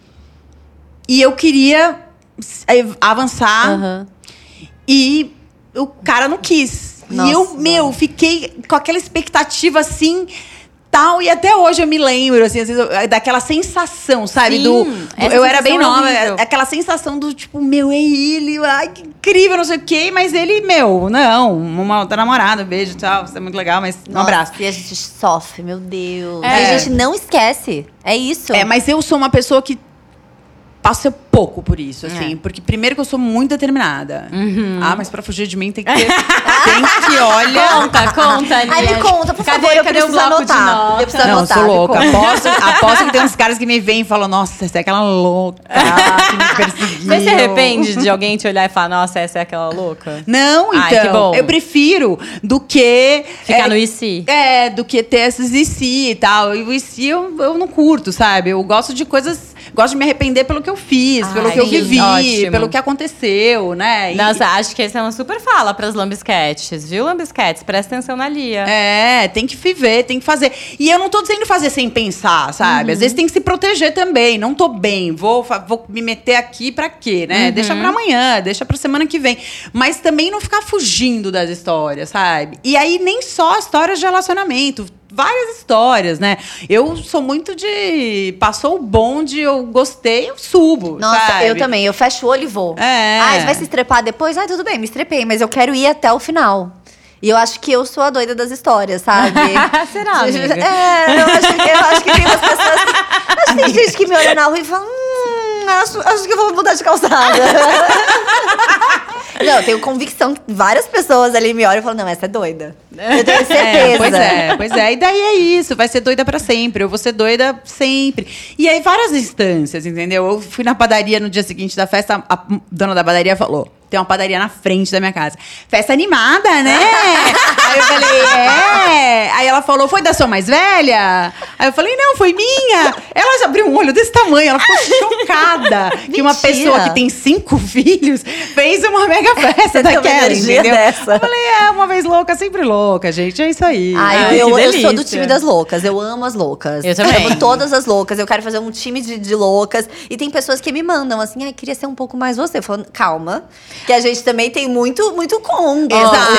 Speaker 2: E eu queria avançar. E o cara não quis.
Speaker 3: Nossa,
Speaker 2: e eu, fiquei com aquela expectativa, assim... Tal, e até hoje eu me lembro, assim, às vezes, daquela sensação, sabe?
Speaker 1: Sim,
Speaker 2: eu era bem nova,
Speaker 1: horrível.
Speaker 2: Aquela sensação do tipo, é ele, ai, que incrível, não sei o quê, mas ele, não, uma outra namorada, beijo, tchau, você é muito legal, mas um abraço.
Speaker 3: E a gente sofre, meu Deus. A gente não esquece, é isso.
Speaker 2: Mas eu sou uma pessoa que passa pouco por isso, assim. Porque, primeiro, que eu sou muito determinada. Mas pra fugir de mim tem que ter... olha...
Speaker 1: Conta, Aninha.
Speaker 3: Aí me conta, por favor, eu preciso anotar. Eu preciso anotar.
Speaker 2: Não, sou louca. Aposto que tem uns caras que me veem e falam, nossa, essa é aquela louca que me perseguiu.
Speaker 1: Você se arrepende de alguém te olhar e falar, nossa, essa é aquela louca?
Speaker 2: Não, então.
Speaker 1: Que bom.
Speaker 2: Eu prefiro do que...
Speaker 1: Ficar no IC.
Speaker 2: Do que ter esses IC e tal. E o IC eu não curto, sabe? Eu gosto de coisas... Gosto de me arrepender pelo que eu fiz, pelo que eu vivi, pelo que aconteceu, né?
Speaker 1: Nossa, acho que essa é uma super fala pras lambisquetes, viu, lambisquetes? Presta atenção na Lia.
Speaker 2: Tem que viver, tem que fazer. E eu não tô dizendo fazer sem pensar, sabe? Às vezes tem que se proteger também. Não tô bem, vou me meter aqui pra quê, né? Deixa pra amanhã, deixa pra semana que vem. Mas também não ficar fugindo das histórias, sabe? E aí nem só histórias de relacionamento. Várias histórias, né? Eu sou muito de... Passou o bonde, eu gostei, eu subo,
Speaker 3: Nossa,
Speaker 2: sabe?
Speaker 3: eu também. Eu fecho o olho e vou. Você vai se estrepar depois? Tudo bem, me estrepei. Mas eu quero ir até o final. E eu acho que eu sou a doida das histórias, sabe?
Speaker 1: Será, amiga?
Speaker 3: Eu acho que tem umas pessoas... Acho que tem gente que me olha na rua e fala... acho que eu vou mudar de calçada. Não, eu tenho convicção que várias pessoas ali me olham e falam, não, essa é doida. Eu tenho certeza.
Speaker 2: Pois é. E daí é isso, vai ser doida pra sempre. Eu vou ser doida sempre. E aí, várias instâncias, entendeu? Eu fui na padaria no dia seguinte da festa, a dona da padaria falou... tem uma padaria na frente da minha casa. Festa animada, né? Aí eu falei, Aí ela falou, foi da sua mais velha? Aí eu falei, não, foi minha. Ela já abriu um olho desse tamanho, ela ficou chocada que uma pessoa que tem 5 filhos fez uma mega festa daquela, entendeu? Dessa. Eu falei, uma vez louca, sempre louca, gente, é isso aí.
Speaker 3: Eu sou do time das loucas, eu amo as loucas.
Speaker 1: Eu também.
Speaker 3: Eu amo todas as loucas, eu quero fazer um time de loucas. E tem pessoas que me mandam assim, queria ser um pouco mais você. Eu falo, calma, que a gente também tem muito conga.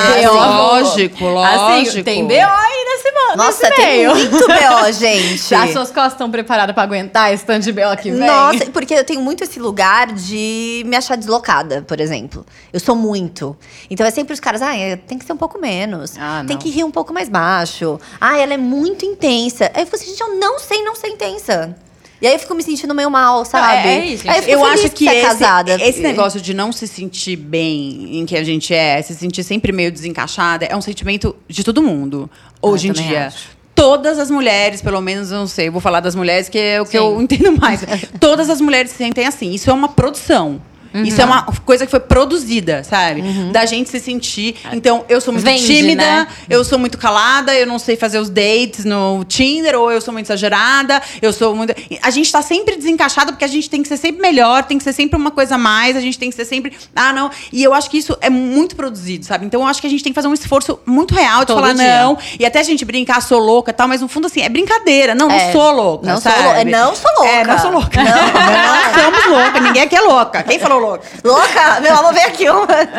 Speaker 2: Lógico.
Speaker 1: Assim, tem BO aí nesse
Speaker 3: Nossa, tem muito BO, gente.
Speaker 1: As suas costas estão preparadas pra aguentar esse tanto de BO que vem?
Speaker 3: Nossa, porque eu tenho muito esse lugar de me achar deslocada, por exemplo. Eu sou muito. Então é sempre os caras, tem que ser um pouco menos. Tem que rir um pouco mais baixo. Ela é muito intensa. Aí eu falo assim, gente, eu não sei não ser intensa. E aí eu fico me sentindo meio mal, sabe?
Speaker 1: É isso,
Speaker 3: aí eu acho que
Speaker 2: esse negócio de não se sentir bem em que a gente se sentir sempre meio desencaixada, é um sentimento de todo mundo, hoje em dia.
Speaker 3: Acho.
Speaker 2: Todas as mulheres, pelo menos, eu não sei, vou falar das mulheres, que é o que eu entendo mais. Todas as mulheres se sentem assim. Isso é uma produção. Isso é uma coisa que foi produzida, sabe? Da gente se sentir. Então, eu sou muito tímida, né? Eu sou muito calada, eu não sei fazer os dates no Tinder, ou eu sou muito exagerada, eu sou muito. A gente tá sempre desencaixada porque a gente tem que ser sempre melhor, tem que ser sempre uma coisa a mais, a gente tem que ser sempre. Não. E eu acho que isso é muito produzido, sabe? Então, eu acho que a gente tem que fazer um esforço muito real de falar não. E até a gente brincar, sou louca e tal, mas no fundo, assim, é brincadeira. Não sou louca.
Speaker 3: Não
Speaker 2: sabe?
Speaker 3: sou louca. Não sou louca.
Speaker 2: Não sou louca. Não somos loucas. Ninguém aqui é louca. Quem falou louca?
Speaker 3: Louca? Meu amor, vem aqui.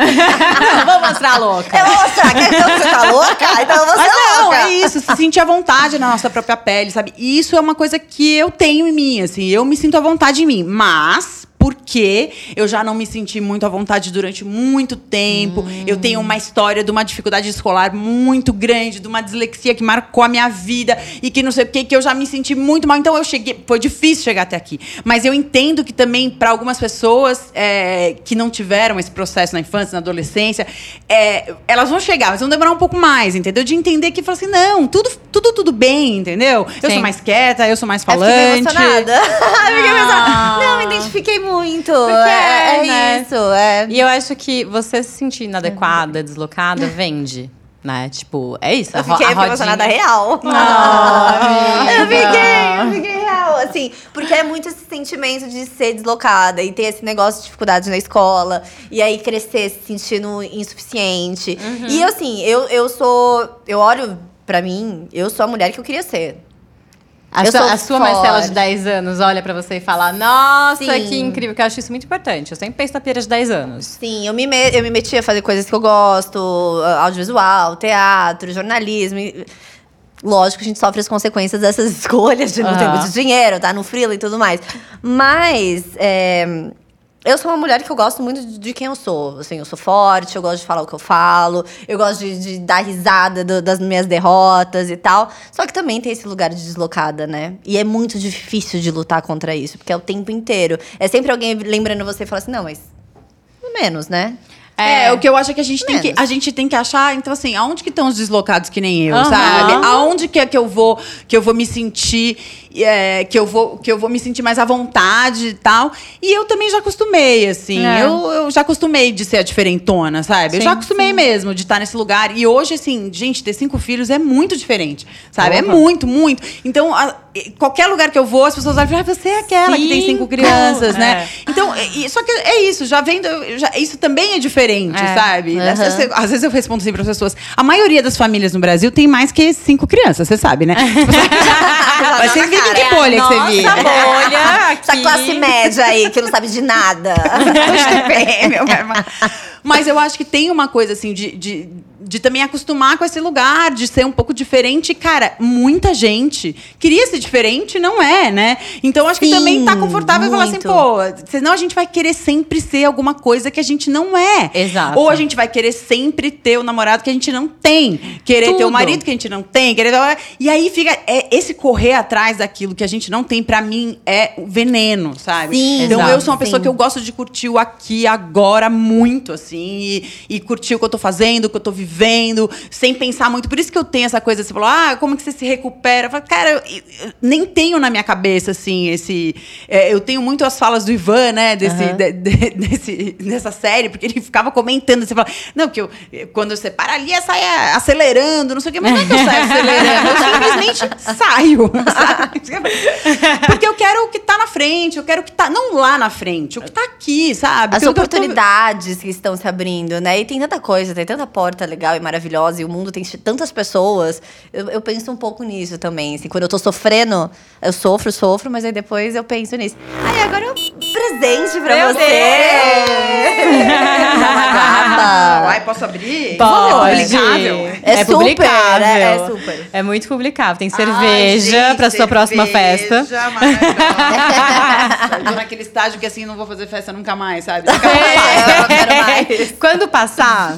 Speaker 1: Vou mostrar a louca.
Speaker 3: Eu vou mostrar. Quer dizer que você tá louca? Então eu vou ser louca.
Speaker 2: Não, é isso. Se sentir à vontade na nossa própria pele, sabe? E isso é uma coisa que eu tenho em mim, assim. Eu me sinto à vontade em mim. Mas porque eu já não me senti muito à vontade durante muito tempo. Eu tenho uma história de uma dificuldade escolar muito grande, de uma dislexia que marcou a minha vida e que não sei o que eu já me senti muito mal. Então foi difícil chegar até aqui. Mas eu entendo que também, para algumas pessoas que não tiveram esse processo na infância, na adolescência, elas vão chegar, mas vão demorar um pouco mais, entendeu? De entender que, assim, não, tudo bem, entendeu? Eu sou mais quieta, eu sou mais falante.
Speaker 3: Fiquei emocionada. Fiquei emocionada. Não, me identifiquei muito.
Speaker 1: Né?
Speaker 3: Isso.
Speaker 1: E eu acho que você se sentir inadequada, deslocada, vende. Né? Tipo, é isso.
Speaker 3: Eu fiquei emocionada real. Eu fiquei real. Assim, porque é muito esse sentimento de ser deslocada e ter esse negócio de dificuldade na escola. E aí crescer se sentindo insuficiente. E assim, eu olho pra mim, eu sou a mulher que eu queria ser.
Speaker 1: A sua Marcela de 10 anos olha pra você e fala, nossa,
Speaker 3: Sim.
Speaker 1: que incrível, que eu acho isso muito importante. Eu sempre penso na Pira de 10 anos.
Speaker 3: Sim, eu me meti a fazer coisas que eu gosto, audiovisual, teatro, jornalismo. Lógico que a gente sofre as consequências dessas escolhas de não ter muito dinheiro, tá no freela e tudo mais. Mas eu sou uma mulher que eu gosto muito de quem eu sou. Assim, eu sou forte, eu gosto de falar o que eu falo, eu gosto de dar risada das minhas derrotas e tal. Só que também tem esse lugar de deslocada, né? E é muito difícil de lutar contra isso, porque é o tempo inteiro. É sempre alguém lembrando você e falar assim, não, mas menos, né?
Speaker 2: O que eu acho é que a gente tem que achar, então assim, aonde que estão os deslocados que nem eu, sabe? Aonde que é que eu vou me sentir, que eu vou me sentir mais à vontade e tal. E eu também já acostumei, assim. Eu já acostumei de ser a diferentona, sabe? Sim, eu já acostumei mesmo de estar nesse lugar. E hoje, assim, gente, ter 5 filhos é muito diferente, sabe? É muito, muito. Então, qualquer lugar que eu vou, as pessoas vão falar, você é aquela que tem 5 crianças, né? Então, só que é isso, já vendo, isso também é diferente, sabe? Às vezes eu respondo assim para as pessoas, a maioria das famílias no Brasil tem mais que 5 crianças, você sabe, né? Mas você vive em que bolha que você vive?
Speaker 3: Nossa bolha, essa classe média aí, que não sabe de nada.
Speaker 2: Mas eu acho que tem uma coisa, assim, de também acostumar com esse lugar, de ser um pouco diferente. Cara, muita gente queria ser diferente, não é, né? Então, acho que também tá confortável falar assim, pô, senão a gente vai querer sempre ser alguma coisa que a gente não é.
Speaker 1: Exato.
Speaker 2: Ou a gente vai querer sempre ter o namorado que a gente não tem. Querer ter o marido que a gente não tem. E aí fica esse correr atrás daquilo que a gente não tem, pra mim, é o veneno, sabe?
Speaker 3: Sim,
Speaker 2: então, eu sou uma pessoa que eu gosto de curtir o aqui, agora, muito, assim. E curtir o que eu tô fazendo, o que eu tô vivendo. vivendo, sem pensar muito. Por isso que eu tenho essa coisa, você falou, como que você se recupera? Eu falo, cara, eu nem tenho na minha cabeça, assim, eu tenho muito as falas do Ivan, né, dessa série, porque ele ficava comentando, você fala, não, que quando você para ali, sai acelerando, não sei o quê, mas não é que eu saio acelerando, eu simplesmente saio, sabe? Porque eu quero o que tá na frente, eu quero o que tá, não lá na frente, o que tá aqui, sabe?
Speaker 3: As oportunidades que estão se abrindo, né? E tem tanta coisa, tem tanta porta legal e maravilhosa, e o mundo tem tantas pessoas. Eu penso um pouco nisso também, assim, quando eu tô sofrendo, eu sofro, mas aí depois eu penso nisso. Ai, agora é um presente pra você!
Speaker 2: Ai, posso abrir?
Speaker 1: Pode.
Speaker 2: É publicável?
Speaker 1: É
Speaker 3: super,
Speaker 1: publicável.
Speaker 3: é super.
Speaker 1: É muito publicável. Tem cerveja pra sua próxima festa.
Speaker 2: Cerveja maravilhosa. Eu tô naquele estágio que assim, não vou fazer festa nunca mais, sabe?
Speaker 3: Eu não quero mais.
Speaker 1: Quando passar,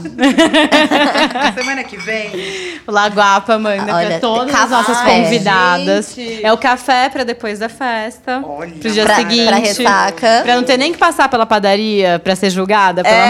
Speaker 2: Semana que vem.
Speaker 1: o Lagoapa manda
Speaker 3: Olha,
Speaker 1: pra todas
Speaker 3: café.
Speaker 1: as nossas convidadas.
Speaker 2: Gente.
Speaker 1: É o café pra depois da festa.
Speaker 2: Olha,
Speaker 1: Pro dia
Speaker 3: pra
Speaker 1: seguinte.
Speaker 3: ressaca.
Speaker 1: Pra não ter nem que passar pela padaria pra ser julgada pela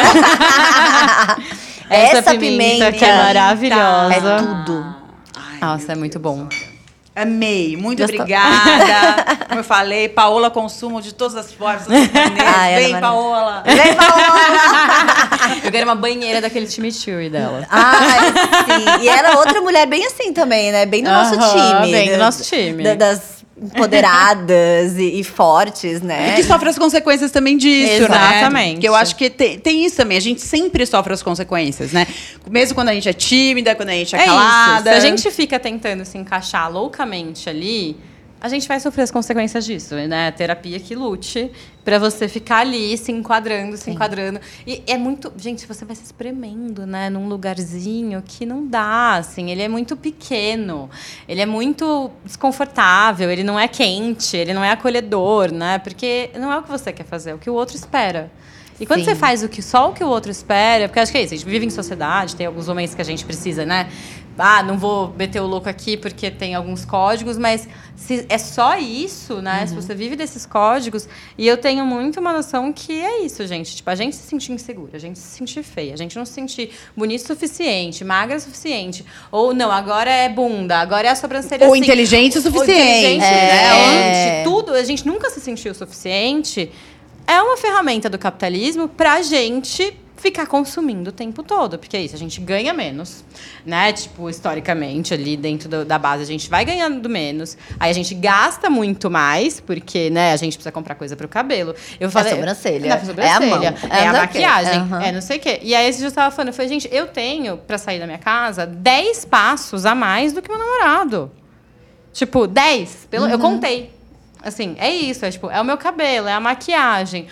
Speaker 1: moça. Essa pimenta que é maravilhosa.
Speaker 3: É tudo.
Speaker 2: Ai,
Speaker 1: Nossa, é muito bom.
Speaker 2: Amei, muito
Speaker 3: Gostou?
Speaker 2: obrigada. Como eu falei, Paola consumo de todas as formas.
Speaker 3: Ai, ela é
Speaker 2: Vem, Paola.
Speaker 3: Vem, Paola!
Speaker 1: Eu quero uma banheira daquele chimichurri dela.
Speaker 3: Ai, sim. E ela é outra mulher bem assim também, né? Bem do nosso time.
Speaker 1: Bem do nosso time.
Speaker 3: Das empoderadas e fortes, né?
Speaker 2: E que sofre as consequências também disso,
Speaker 1: Exatamente.
Speaker 2: né? Porque eu acho que tem isso também. A gente sempre sofre as consequências, né? Mesmo quando a gente é tímida, quando a gente é calada.
Speaker 1: Isso. Se a gente fica tentando se encaixar loucamente ali, a gente vai sofrer as consequências disso, né? A terapia que lute pra você ficar ali se enquadrando. E é muito... Gente, você vai se espremendo, né? Num lugarzinho que não dá, assim. Ele é muito pequeno. Ele é muito desconfortável. Ele não é quente. Ele não é acolhedor, né? Porque não é o que você quer fazer. É o que o outro espera. E quando você faz só o que o outro espera... Porque acho que é isso. A gente vive em sociedade. Tem alguns momentos que a gente precisa, né? Não vou meter o louco aqui porque tem alguns códigos, mas se é só isso, né? Se você vive desses códigos, e eu tenho muito uma noção que é isso, gente. Tipo, a gente se sentir insegura, a gente se sentir feia, a gente não se sentir bonita o suficiente, magra o suficiente, ou não, agora é bunda, agora é a sobrancelha
Speaker 2: Ou
Speaker 1: assim.
Speaker 2: inteligente o suficiente.
Speaker 1: Ou inteligente, tudo, a gente nunca se sentiu o suficiente. É uma ferramenta do capitalismo pra gente ficar consumindo o tempo todo. Porque é isso, a gente ganha menos, né? Tipo, historicamente, ali dentro da base, a gente vai ganhando menos. Aí a gente gasta muito mais, porque, né, a gente precisa comprar coisa pro cabelo. Eu falei,
Speaker 3: sobrancelha.
Speaker 1: É a sobrancelha.
Speaker 3: É a mão.
Speaker 1: É a
Speaker 3: não
Speaker 1: maquiagem.
Speaker 3: sei. Uhum.
Speaker 1: É não sei o quê. E aí, esse dia eu tava falando, eu falei, gente, eu tenho, pra sair da minha casa, 10 passos a mais do que meu namorado. Tipo, 10. Eu contei. Assim, é isso, é o meu cabelo, é a maquiagem,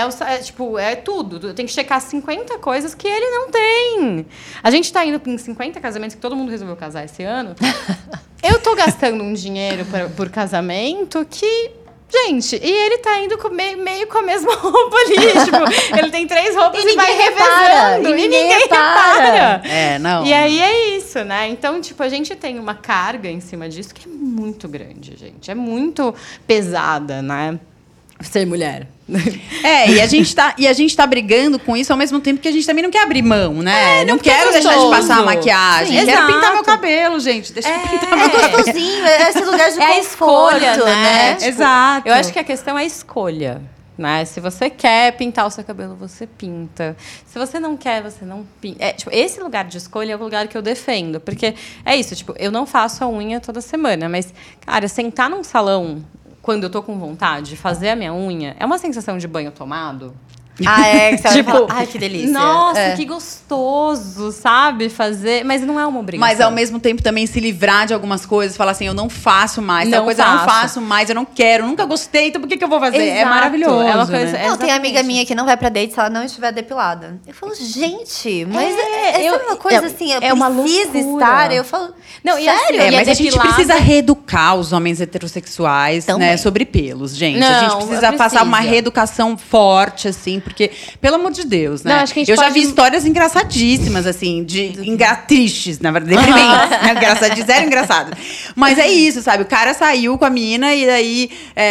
Speaker 1: é tudo. Eu tenho que checar 50 coisas que ele não tem. A gente tá indo em 50 casamentos, que todo mundo resolveu casar esse ano. Eu tô gastando um dinheiro por casamento que... Gente, e ele tá indo meio com a mesma roupa ali. Tipo, ele tem 3 roupas e vai revezando. E ninguém repara.
Speaker 2: Não.
Speaker 1: E aí é isso, né? Então, tipo, a gente tem uma carga em cima disso que é muito grande, gente. É muito pesada, né? Ser mulher.
Speaker 2: E a gente tá brigando com isso ao mesmo tempo que a gente também não quer abrir mão, né? Não quero deixar de passar a maquiagem.
Speaker 1: Sim,
Speaker 2: quero
Speaker 1: exato.
Speaker 2: pintar meu cabelo, gente. Deixa eu pintar meu
Speaker 3: É
Speaker 2: cabelo.
Speaker 3: gostosinho, é esse lugar de
Speaker 1: É a
Speaker 3: conforto,
Speaker 1: escolha, né?
Speaker 3: Tipo,
Speaker 2: Exato.
Speaker 1: Eu acho que a questão é a escolha. Né? Se você quer pintar o seu cabelo, você pinta. Se você não quer, você não pinta. Tipo, esse lugar de escolha é o lugar que eu defendo. Porque é isso, tipo, eu não faço a unha toda semana, mas, cara, sentar num salão quando eu tô com vontade de fazer a minha unha é uma sensação de banho tomado.
Speaker 3: Que você
Speaker 1: Tipo,
Speaker 3: vai falar, ai, que delícia.
Speaker 1: Nossa, que gostoso, sabe? Fazer. Mas não é uma obrigação.
Speaker 2: Mas ao mesmo tempo também se livrar de algumas coisas, falar assim, eu não faço mais, tal
Speaker 1: Não
Speaker 2: coisa eu não
Speaker 1: faço.
Speaker 2: faço mais, eu não quero, nunca gostei, então por que eu vou fazer? É
Speaker 1: Exato,
Speaker 2: maravilhoso.
Speaker 1: é uma coisa-
Speaker 2: né?
Speaker 3: Não, tem amiga
Speaker 1: Exatamente.
Speaker 3: minha que não vai pra date se ela não estiver depilada. Eu falo, gente, mas
Speaker 1: É,
Speaker 3: essa é uma coisa assim, eu
Speaker 1: uma
Speaker 3: preciso
Speaker 1: loucura.
Speaker 3: estar. Eu falo,
Speaker 1: Não, e
Speaker 3: sério?
Speaker 1: assim,
Speaker 2: É,
Speaker 1: e
Speaker 2: mas a gente
Speaker 1: depilada-
Speaker 2: precisa reeducar os homens heterossexuais,
Speaker 3: Também.
Speaker 2: né, sobre pelos, gente.
Speaker 1: Não,
Speaker 2: a gente precisa passar uma
Speaker 1: precisa.
Speaker 2: reeducação forte, assim, porque, pelo amor de Deus, né?
Speaker 1: Não, acho que a gente
Speaker 2: eu já
Speaker 1: pode-
Speaker 2: vi histórias engraçadíssimas, assim, tristes, na verdade, deprimentes. Né? Engraçadíssimas, zero engraçado. Mas é isso, sabe? O cara saiu com a menina e daí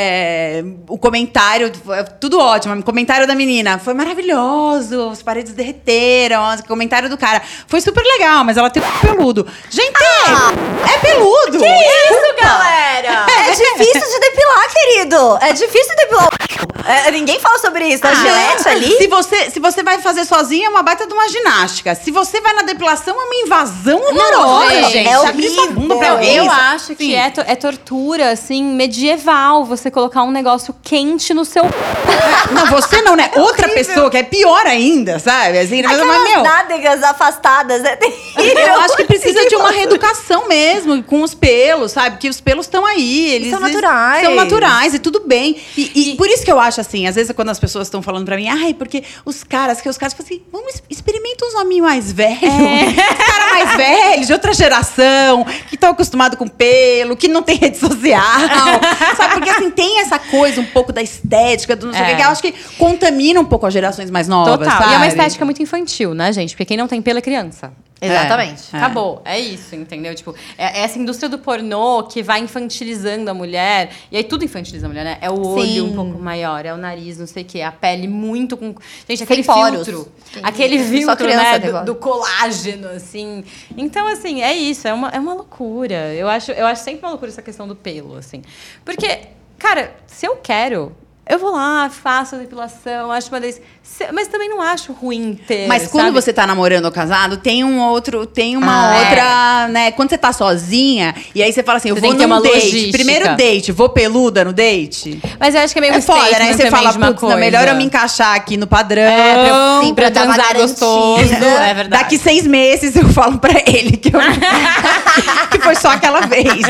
Speaker 2: o comentário, tudo ótimo. O comentário da menina foi maravilhoso, as paredes derreteram, o comentário do cara foi super legal, mas ela tem um peludo. Gente, é peludo!
Speaker 1: Que isso, galera?
Speaker 3: É difícil de depilar, querido. É difícil de depilar. Ninguém fala sobre isso. A gilete ali.
Speaker 2: Se você vai fazer sozinha, é uma baita de uma ginástica. Se você vai na depilação, é uma invasão horrorosa,
Speaker 1: gente,
Speaker 2: gente.
Speaker 3: é
Speaker 2: Abrir sua bunda pra alguém.
Speaker 1: Eu acho que
Speaker 2: Sim.
Speaker 1: é tortura, assim, medieval. Você colocar um negócio quente no seu...
Speaker 2: Não, você não, né? Outra pessoa, que é pior ainda, sabe? Assim, mas,
Speaker 3: Aquelas nádegas afastadas. É terrível.
Speaker 2: eu acho que precisa de uma reeducação mesmo, com os pelos, sabe? Que os pelos estão aí. Eles
Speaker 3: são naturais.
Speaker 2: São naturais e tudo bem. E por isso que eu acho assim, às vezes quando as pessoas estão falando pra mim, ai, porque os caras falam assim, vamos, experimenta uns hominhos mais velhos. Os caras mais velhos, de outra geração, que estão acostumados com pelo, que não tem rede social. Sabe? Porque assim, tem essa coisa um pouco da estética, do não sei o que eu acho que contamina um pouco as gerações mais novas,
Speaker 1: Total.
Speaker 2: sabe?
Speaker 1: E é uma estética muito infantil, né, gente? Porque quem não tem pelo é criança.
Speaker 3: Exatamente.
Speaker 1: Acabou. É isso, entendeu? Tipo, é essa indústria do pornô que vai infantilizando a mulher. E aí tudo infantiliza a mulher, né? É o olho
Speaker 3: Sim.
Speaker 1: um pouco maior, é o nariz, não sei o quê. A pele muito com... Gente, aquele
Speaker 3: poros.
Speaker 1: filtro.
Speaker 3: Sim.
Speaker 1: Aquele
Speaker 3: Só
Speaker 1: filtro,
Speaker 3: criança
Speaker 1: né?
Speaker 3: tem poros.
Speaker 1: Do colágeno, assim. Então, assim, é isso. É uma loucura. Eu acho sempre uma loucura essa questão do pelo, assim. Porque, cara, se eu quero... Eu vou lá, faço a depilação, acho uma delícia. Mas também não acho ruim ter,
Speaker 2: Mas quando
Speaker 1: sabe?
Speaker 2: você tá namorando ou casado, tem uma outra, né? Quando você tá sozinha, e aí você fala assim, eu
Speaker 1: Você
Speaker 2: vou
Speaker 1: tem que ter
Speaker 2: num
Speaker 1: uma
Speaker 2: date.
Speaker 1: logística.
Speaker 2: Primeiro date, vou peluda no date?
Speaker 1: Mas eu acho que é meio
Speaker 2: É foda, né?
Speaker 1: statement
Speaker 2: Você
Speaker 1: também
Speaker 2: fala,
Speaker 1: de uma
Speaker 2: putz, não, melhor
Speaker 1: coisa.
Speaker 2: eu me encaixar aqui no padrão.
Speaker 3: Sim,
Speaker 1: pra
Speaker 3: dar uma
Speaker 1: transar
Speaker 3: garantida.
Speaker 1: gostoso. É verdade.
Speaker 2: Daqui 6 meses eu falo pra ele que, que foi só aquela vez.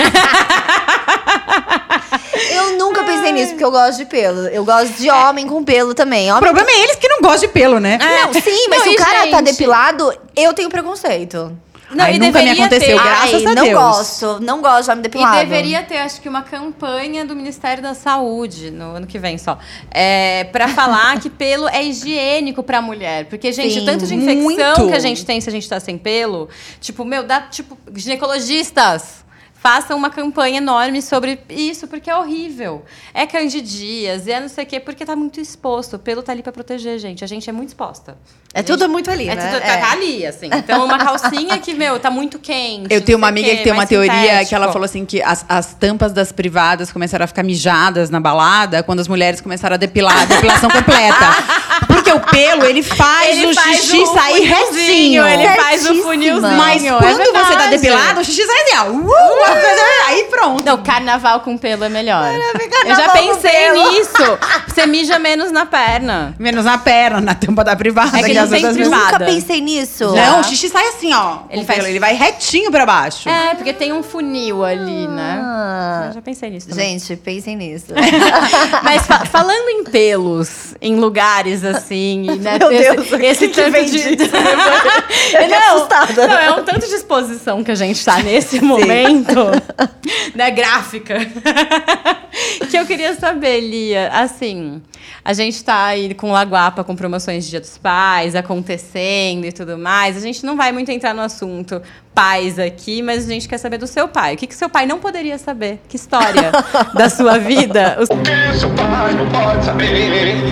Speaker 3: Eu nunca pensei nisso, porque eu gosto de pelo. Eu gosto de homem com pelo também.
Speaker 2: O
Speaker 3: Homem
Speaker 2: problema é eles que não gostam de pelo, né?
Speaker 3: Não, sim, mas
Speaker 1: Não,
Speaker 3: se
Speaker 1: e,
Speaker 3: o cara tá
Speaker 1: gente?
Speaker 3: depilado, eu tenho preconceito.
Speaker 1: Não,
Speaker 2: Ai,
Speaker 1: e
Speaker 2: nunca me
Speaker 1: deveria
Speaker 2: aconteceu,
Speaker 1: ter.
Speaker 2: graças a
Speaker 3: não
Speaker 2: Deus.
Speaker 3: não gosto de homem
Speaker 1: E
Speaker 3: depilado.
Speaker 1: deveria ter, acho que, uma campanha do Ministério da Saúde, no ano que vem só. Pra falar que pelo é higiênico pra mulher. Porque, gente,
Speaker 3: Sim,
Speaker 1: o tanto de infecção
Speaker 2: muito.
Speaker 1: que a gente tem se a gente tá sem pelo. Tipo, ginecologistas. Façam uma campanha enorme sobre isso, porque é horrível. É candidíase, é não sei o quê, porque tá muito exposto. O pelo tá ali pra proteger, gente. A gente é muito exposta.
Speaker 3: É tudo muito ali,
Speaker 1: É
Speaker 3: né?
Speaker 1: tudo, tá ali, assim. Então, uma calcinha que, tá muito quente.
Speaker 2: Eu tenho
Speaker 1: não
Speaker 2: uma
Speaker 1: sei o
Speaker 2: amiga
Speaker 1: quê,
Speaker 2: que tem uma
Speaker 1: mais
Speaker 2: teoria
Speaker 1: sintético.
Speaker 2: que ela falou assim que as tampas das privadas começaram a ficar mijadas na balada quando as mulheres começaram a depilar, a depilação completa. Porque o pelo, ele faz o xixi sair retinho.
Speaker 1: Ele faz o
Speaker 3: Certíssima.
Speaker 1: funilzinho.
Speaker 2: Mas
Speaker 1: é
Speaker 2: quando você tá
Speaker 1: verdade.
Speaker 2: depilado, o xixi sai assim, ó. Aí pronto.
Speaker 1: Não, carnaval com pelo é melhor. Eu
Speaker 3: carnaval
Speaker 1: já
Speaker 3: com
Speaker 1: pensei
Speaker 3: pelo.
Speaker 1: nisso. Você mija menos na perna.
Speaker 2: Menos na perna, na tampa da privada.
Speaker 1: É que
Speaker 2: que
Speaker 1: não
Speaker 2: as
Speaker 1: tem
Speaker 2: outras
Speaker 3: Eu
Speaker 1: privada.
Speaker 3: nunca pensei nisso.
Speaker 2: Não, o xixi sai assim, ó.
Speaker 1: Ele
Speaker 2: Ele,
Speaker 1: faz-
Speaker 2: ele vai retinho pra baixo.
Speaker 1: É, porque tem um funil ali, né?
Speaker 3: Ah.
Speaker 1: Eu já pensei nisso também.
Speaker 3: Gente, pensem nisso.
Speaker 1: Mas falando em pelos, em lugares assim, e, né?
Speaker 3: Meu Deus,
Speaker 1: esse
Speaker 3: o que
Speaker 1: tanto
Speaker 3: vem
Speaker 1: de...
Speaker 3: disso? Eu fiquei assustada.
Speaker 1: Não, é um tanto de exposição que a gente tá nesse momento, né, gráfica, que eu queria saber, Lia, assim, a gente tá aí com Lagoapa, com promoções de Dia dos Pais, acontecendo e tudo mais, a gente não vai muito entrar no assunto pais aqui, mas a gente quer saber do seu pai. O que seu pai não poderia saber? Que história da sua vida?
Speaker 4: O que seu pai não pode saber?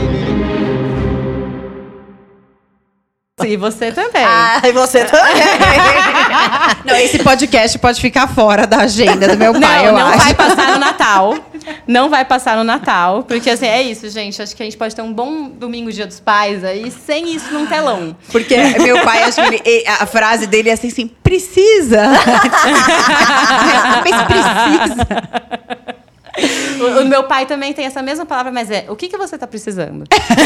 Speaker 1: E você também.
Speaker 3: Ah, e você também.
Speaker 2: Não, esse podcast pode ficar fora da agenda do meu pai, eu
Speaker 1: não
Speaker 2: acho.
Speaker 1: vai passar no Natal. Não vai passar no Natal. Porque, assim, é isso, gente. Acho que a gente pode ter um bom domingo, Dia dos Pais, aí, sem isso num telão.
Speaker 2: Porque meu pai, acho que a frase dele é assim, precisa. Mas precisa.
Speaker 1: O meu pai também tem essa mesma palavra, mas o que você tá precisando?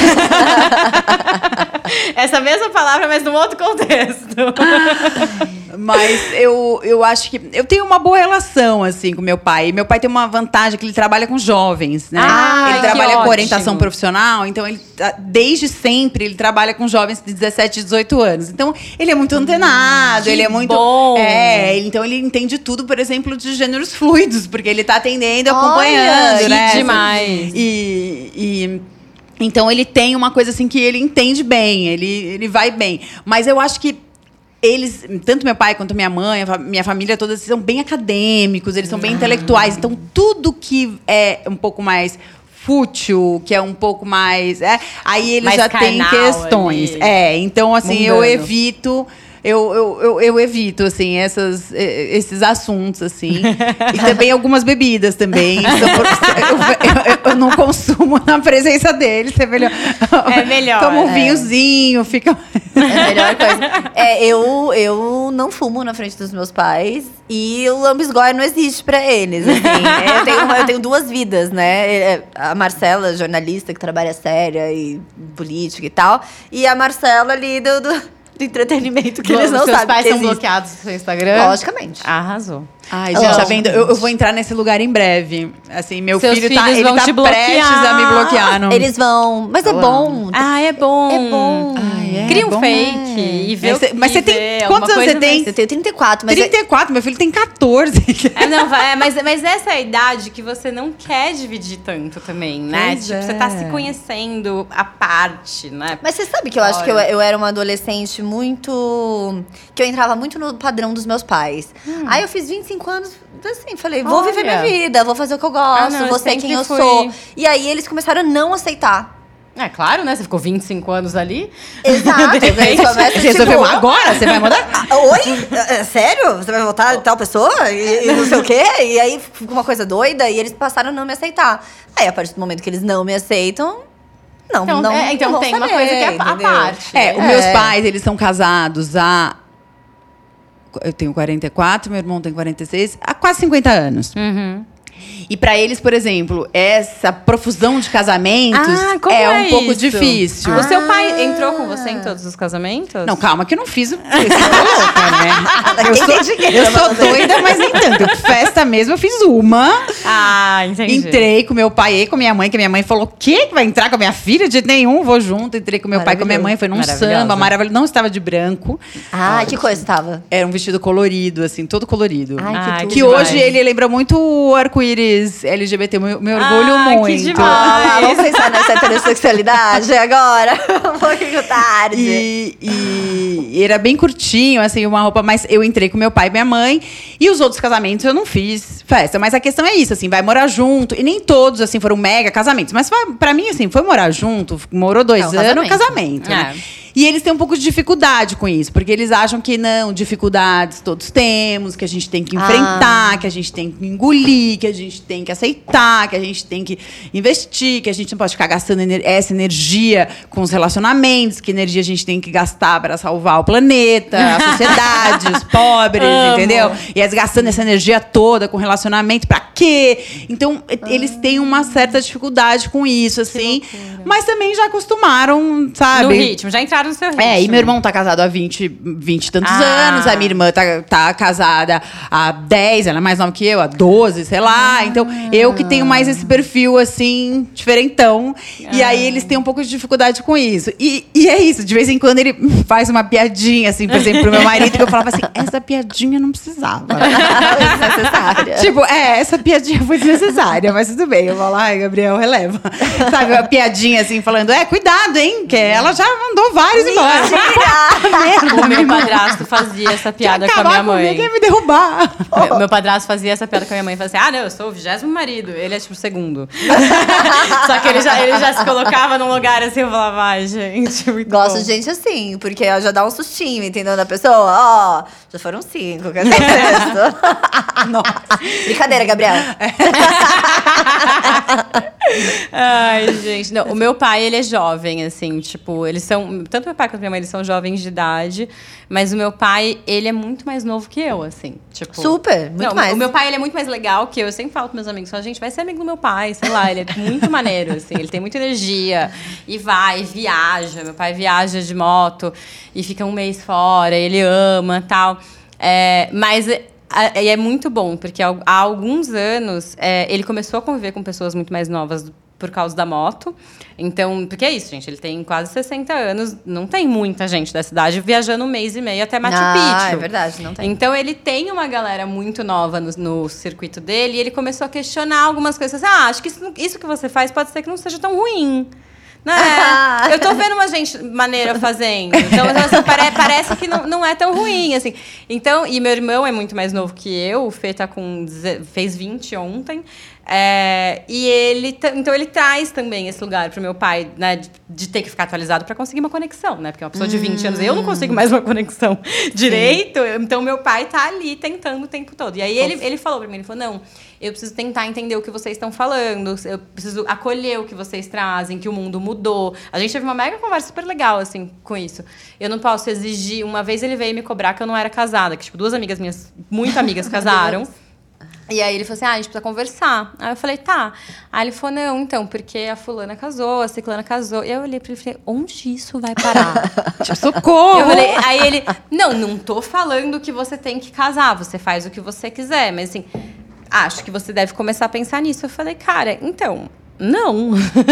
Speaker 1: Essa mesma palavra, mas num outro contexto.
Speaker 2: Mas eu acho que... Eu tenho uma boa relação, assim, com meu pai. E meu pai tem uma vantagem, que ele trabalha com jovens, né?
Speaker 1: Ai,
Speaker 2: ele
Speaker 1: que
Speaker 2: trabalha com
Speaker 1: ótimo.
Speaker 2: orientação profissional. Então, ele desde sempre, ele trabalha com jovens de 17, 18 anos. Então, ele é muito antenado.
Speaker 1: que
Speaker 2: Ele é muito...
Speaker 1: bom.
Speaker 2: Então ele entende tudo, por exemplo, de gêneros fluidos. Porque ele tá atendendo,
Speaker 3: Olha,
Speaker 2: acompanhando,
Speaker 1: que
Speaker 2: né?
Speaker 1: demais.
Speaker 2: E Então ele tem uma coisa assim que ele entende bem, ele vai bem. Mas eu acho que eles, tanto meu pai quanto minha mãe, minha família toda, são bem acadêmicos, eles são bem intelectuais. Então tudo que é um pouco mais fútil, que é um pouco mais... aí eles
Speaker 1: mais
Speaker 2: já têm questões.
Speaker 1: Ali.
Speaker 2: Então assim,
Speaker 1: Mundano.
Speaker 2: eu evito... Eu evito, assim, esses assuntos, assim. E também algumas bebidas também. Eu não consumo na presença deles. É melhor.
Speaker 1: É melhor.
Speaker 2: Toma um vinhozinho, fica...
Speaker 3: É a melhor coisa. Eu não fumo na frente dos meus pais. E o lambisgoia não existe pra eles, assim. Eu tenho duas vidas, né? A Marcela, jornalista, que trabalha séria e política e tal. E a Marcela ali do entretenimento que eles não sabem.
Speaker 1: Seus pais
Speaker 3: que
Speaker 1: são
Speaker 3: existe.
Speaker 1: bloqueados no seu Instagram?
Speaker 3: Logicamente.
Speaker 1: Arrasou.
Speaker 2: Ai, gente, tá vendo? Eu vou entrar nesse lugar em breve. Assim, meu
Speaker 1: Seus
Speaker 2: filho
Speaker 1: filhos
Speaker 2: ele
Speaker 1: vão
Speaker 2: tá
Speaker 1: te
Speaker 2: prestes a me bloquear. Não...
Speaker 3: Eles vão... Mas é bom.
Speaker 1: É bom.
Speaker 3: É bom.
Speaker 1: Cria um
Speaker 2: bom,
Speaker 1: fake e vê
Speaker 2: Mas você tem... Quantos anos você tem?
Speaker 3: Eu tenho 34, mas...
Speaker 2: 34, meu filho tem 14.
Speaker 1: Mas essa é a idade que você não quer dividir tanto também, né?
Speaker 2: Pois
Speaker 1: Tipo, você tá se conhecendo à parte, né?
Speaker 3: Mas você sabe que eu acho que eu era uma adolescente muito... Que eu entrava muito no padrão dos meus pais. Aí eu fiz 25 anos, assim, falei, vou viver minha vida, vou fazer o que eu gosto,
Speaker 1: não,
Speaker 3: vou
Speaker 1: eu
Speaker 3: ser quem eu
Speaker 1: sempre
Speaker 3: sou.
Speaker 1: fui.
Speaker 3: E aí eles começaram a não aceitar.
Speaker 1: É claro, né? Você ficou 25 anos ali.
Speaker 3: Exato.
Speaker 1: De
Speaker 3: Eles
Speaker 1: repente,
Speaker 3: começam,
Speaker 2: Resolveu agora? Você vai mudar?
Speaker 3: Oi? Sério? Você vai votar em tal pessoa? E não sei o quê? E aí ficou uma coisa doida e eles passaram a não me aceitar. Aí, a partir do momento que eles não me aceitam, não
Speaker 1: Então
Speaker 3: vão
Speaker 1: tem uma
Speaker 3: saber,
Speaker 1: coisa que é à
Speaker 3: entendeu?
Speaker 1: parte.
Speaker 2: Os meus pais, eles são casados há... Eu tenho 44, meu irmão tem 46, há quase 50 anos. E pra eles, por exemplo, essa profusão de casamentos
Speaker 1: como
Speaker 2: é um pouco
Speaker 1: isso?
Speaker 2: difícil.
Speaker 1: O seu pai entrou com você em todos os casamentos?
Speaker 2: Não, calma que eu não fiz isso. Eu sou doida, mas nem tanto. Festa mesmo, eu fiz uma.
Speaker 1: Entendi.
Speaker 2: Entrei com meu pai e com minha mãe, que minha mãe falou: que vai entrar com a minha filha? De jeito nenhum, vou junto. Entrei com meu pai e com minha mãe, foi num samba maravilhoso. Não estava de branco.
Speaker 3: Que coisa estava?
Speaker 2: Era um vestido colorido, assim, todo colorido.
Speaker 3: Que
Speaker 2: Que hoje ele lembra muito o arco-íris LGBT, me orgulho muito.
Speaker 1: Que demais.
Speaker 3: Vamos pensar nessa heterossexualidade agora. Um pouquinho tarde.
Speaker 2: E era bem curtinho, assim, uma roupa mais... Eu entrei com meu pai e minha mãe. E os outros casamentos eu não fiz festa. Mas a questão é isso, assim, vai morar junto. E nem todos, assim, foram mega casamentos. Mas pra mim, assim, foi morar junto. Morou 2 anos, casamento, né? E eles têm um pouco de dificuldade com isso, porque eles acham que não, dificuldades todos temos, que a gente tem que enfrentar, que a gente tem que engolir, que a gente tem que aceitar, que a gente tem que investir, que a gente não pode ficar gastando essa energia com os relacionamentos, que energia a gente tem que gastar para salvar o planeta, a sociedade, os pobres, entendeu? E eles gastando essa energia toda com relacionamento, pra quê? Então, eles têm uma certa dificuldade com isso, assim, mas também já acostumaram, sabe?
Speaker 1: No ritmo, já entraram no seu ritmo.
Speaker 2: E meu irmão tá casado há 20 e tantos anos. A minha irmã tá casada há 10, ela é mais nova que eu, há 12, sei lá. Então, eu que tenho mais esse perfil, assim, diferentão. E aí, eles têm um pouco de dificuldade com isso. E é isso, de vez em quando ele faz uma piadinha, assim, por exemplo, pro meu marido, que eu falava assim, essa piadinha não precisava.
Speaker 3: Desnecessária.
Speaker 2: Tipo, essa piadinha foi desnecessária, mas tudo bem. Eu falo, ai, Gabriel, releva. Sabe, uma piadinha, assim, falando, cuidado, hein, que ela já mandou vários embora.
Speaker 1: O meu padrasto fazia essa piada com a minha mãe.
Speaker 2: Quer me derrubar.
Speaker 1: Meu padrasto fazia essa piada com a minha mãe. Falava assim, não, eu sou o 20º marido. Ele é tipo o segundo. Só que ele já se colocava num lugar assim, eu falava, ai, gente, muito
Speaker 3: Gosto
Speaker 1: bom.
Speaker 3: de gente assim, porque já dá um sustinho, entendeu? Da pessoa, já foram 5, quer dizer, Nossa. Brincadeira, Gabriel.
Speaker 1: Ai, gente. Não, o meu pai, ele é jovem, assim, tipo, eles são... Tanto meu pai quanto minha mãe, eles são jovens de idade. Mas o meu pai, ele é muito mais novo que eu, assim. Tipo,
Speaker 3: Super, muito mais.
Speaker 1: O meu pai, ele é muito mais legal que eu. Eu sempre falo pros meus amigos, gente, vai ser amigo do meu pai, sei lá. Ele é muito maneiro, assim. Ele tem muita energia. E viaja. Meu pai viaja de moto e fica um mês fora. Ele ama e tal. Mas... E é muito bom, porque há alguns anos ele começou a conviver com pessoas muito mais novas por causa da moto. Então, porque é isso, gente, ele tem quase 60 anos, não tem muita gente da cidade viajando 1 mês e meio até Machu Picchu.
Speaker 3: É verdade, não tem.
Speaker 1: Então, ele tem uma galera muito nova no circuito dele e ele começou a questionar algumas coisas. Assim, acho que isso que você faz pode ser que não seja tão ruim. Né? Eu tô vendo uma gente maneira fazendo. Então, assim, parece que não é tão ruim, assim. Então, e meu irmão é muito mais novo que eu. O Fê fez 20 ontem. E então ele traz também esse lugar pro meu pai, né, de ter que ficar atualizado para conseguir uma conexão, né? Porque uma pessoa de 20 anos, eu não consigo mais uma conexão direito. Então meu pai tá ali tentando o tempo todo. E aí ele falou para mim, ele falou: "Não, eu preciso tentar entender o que vocês estão falando, eu preciso acolher o que vocês trazem, que o mundo mudou". A gente teve uma mega conversa super legal, assim, com isso. Eu não posso exigir... Uma vez ele veio me cobrar que eu não era casada, que, tipo, 2 amigas minhas, muito amigas, casaram. E aí ele falou assim, a gente precisa conversar. Aí eu falei, tá. Aí ele falou, não, então, porque a fulana casou, a ciclana casou. E eu olhei pra ele e falei, onde isso vai parar?
Speaker 2: Tipo, socorro!
Speaker 1: Eu falei, aí ele, não tô falando que você tem que casar, você faz o que você quiser, mas assim, acho que você deve começar a pensar nisso. Eu falei, cara, então, não.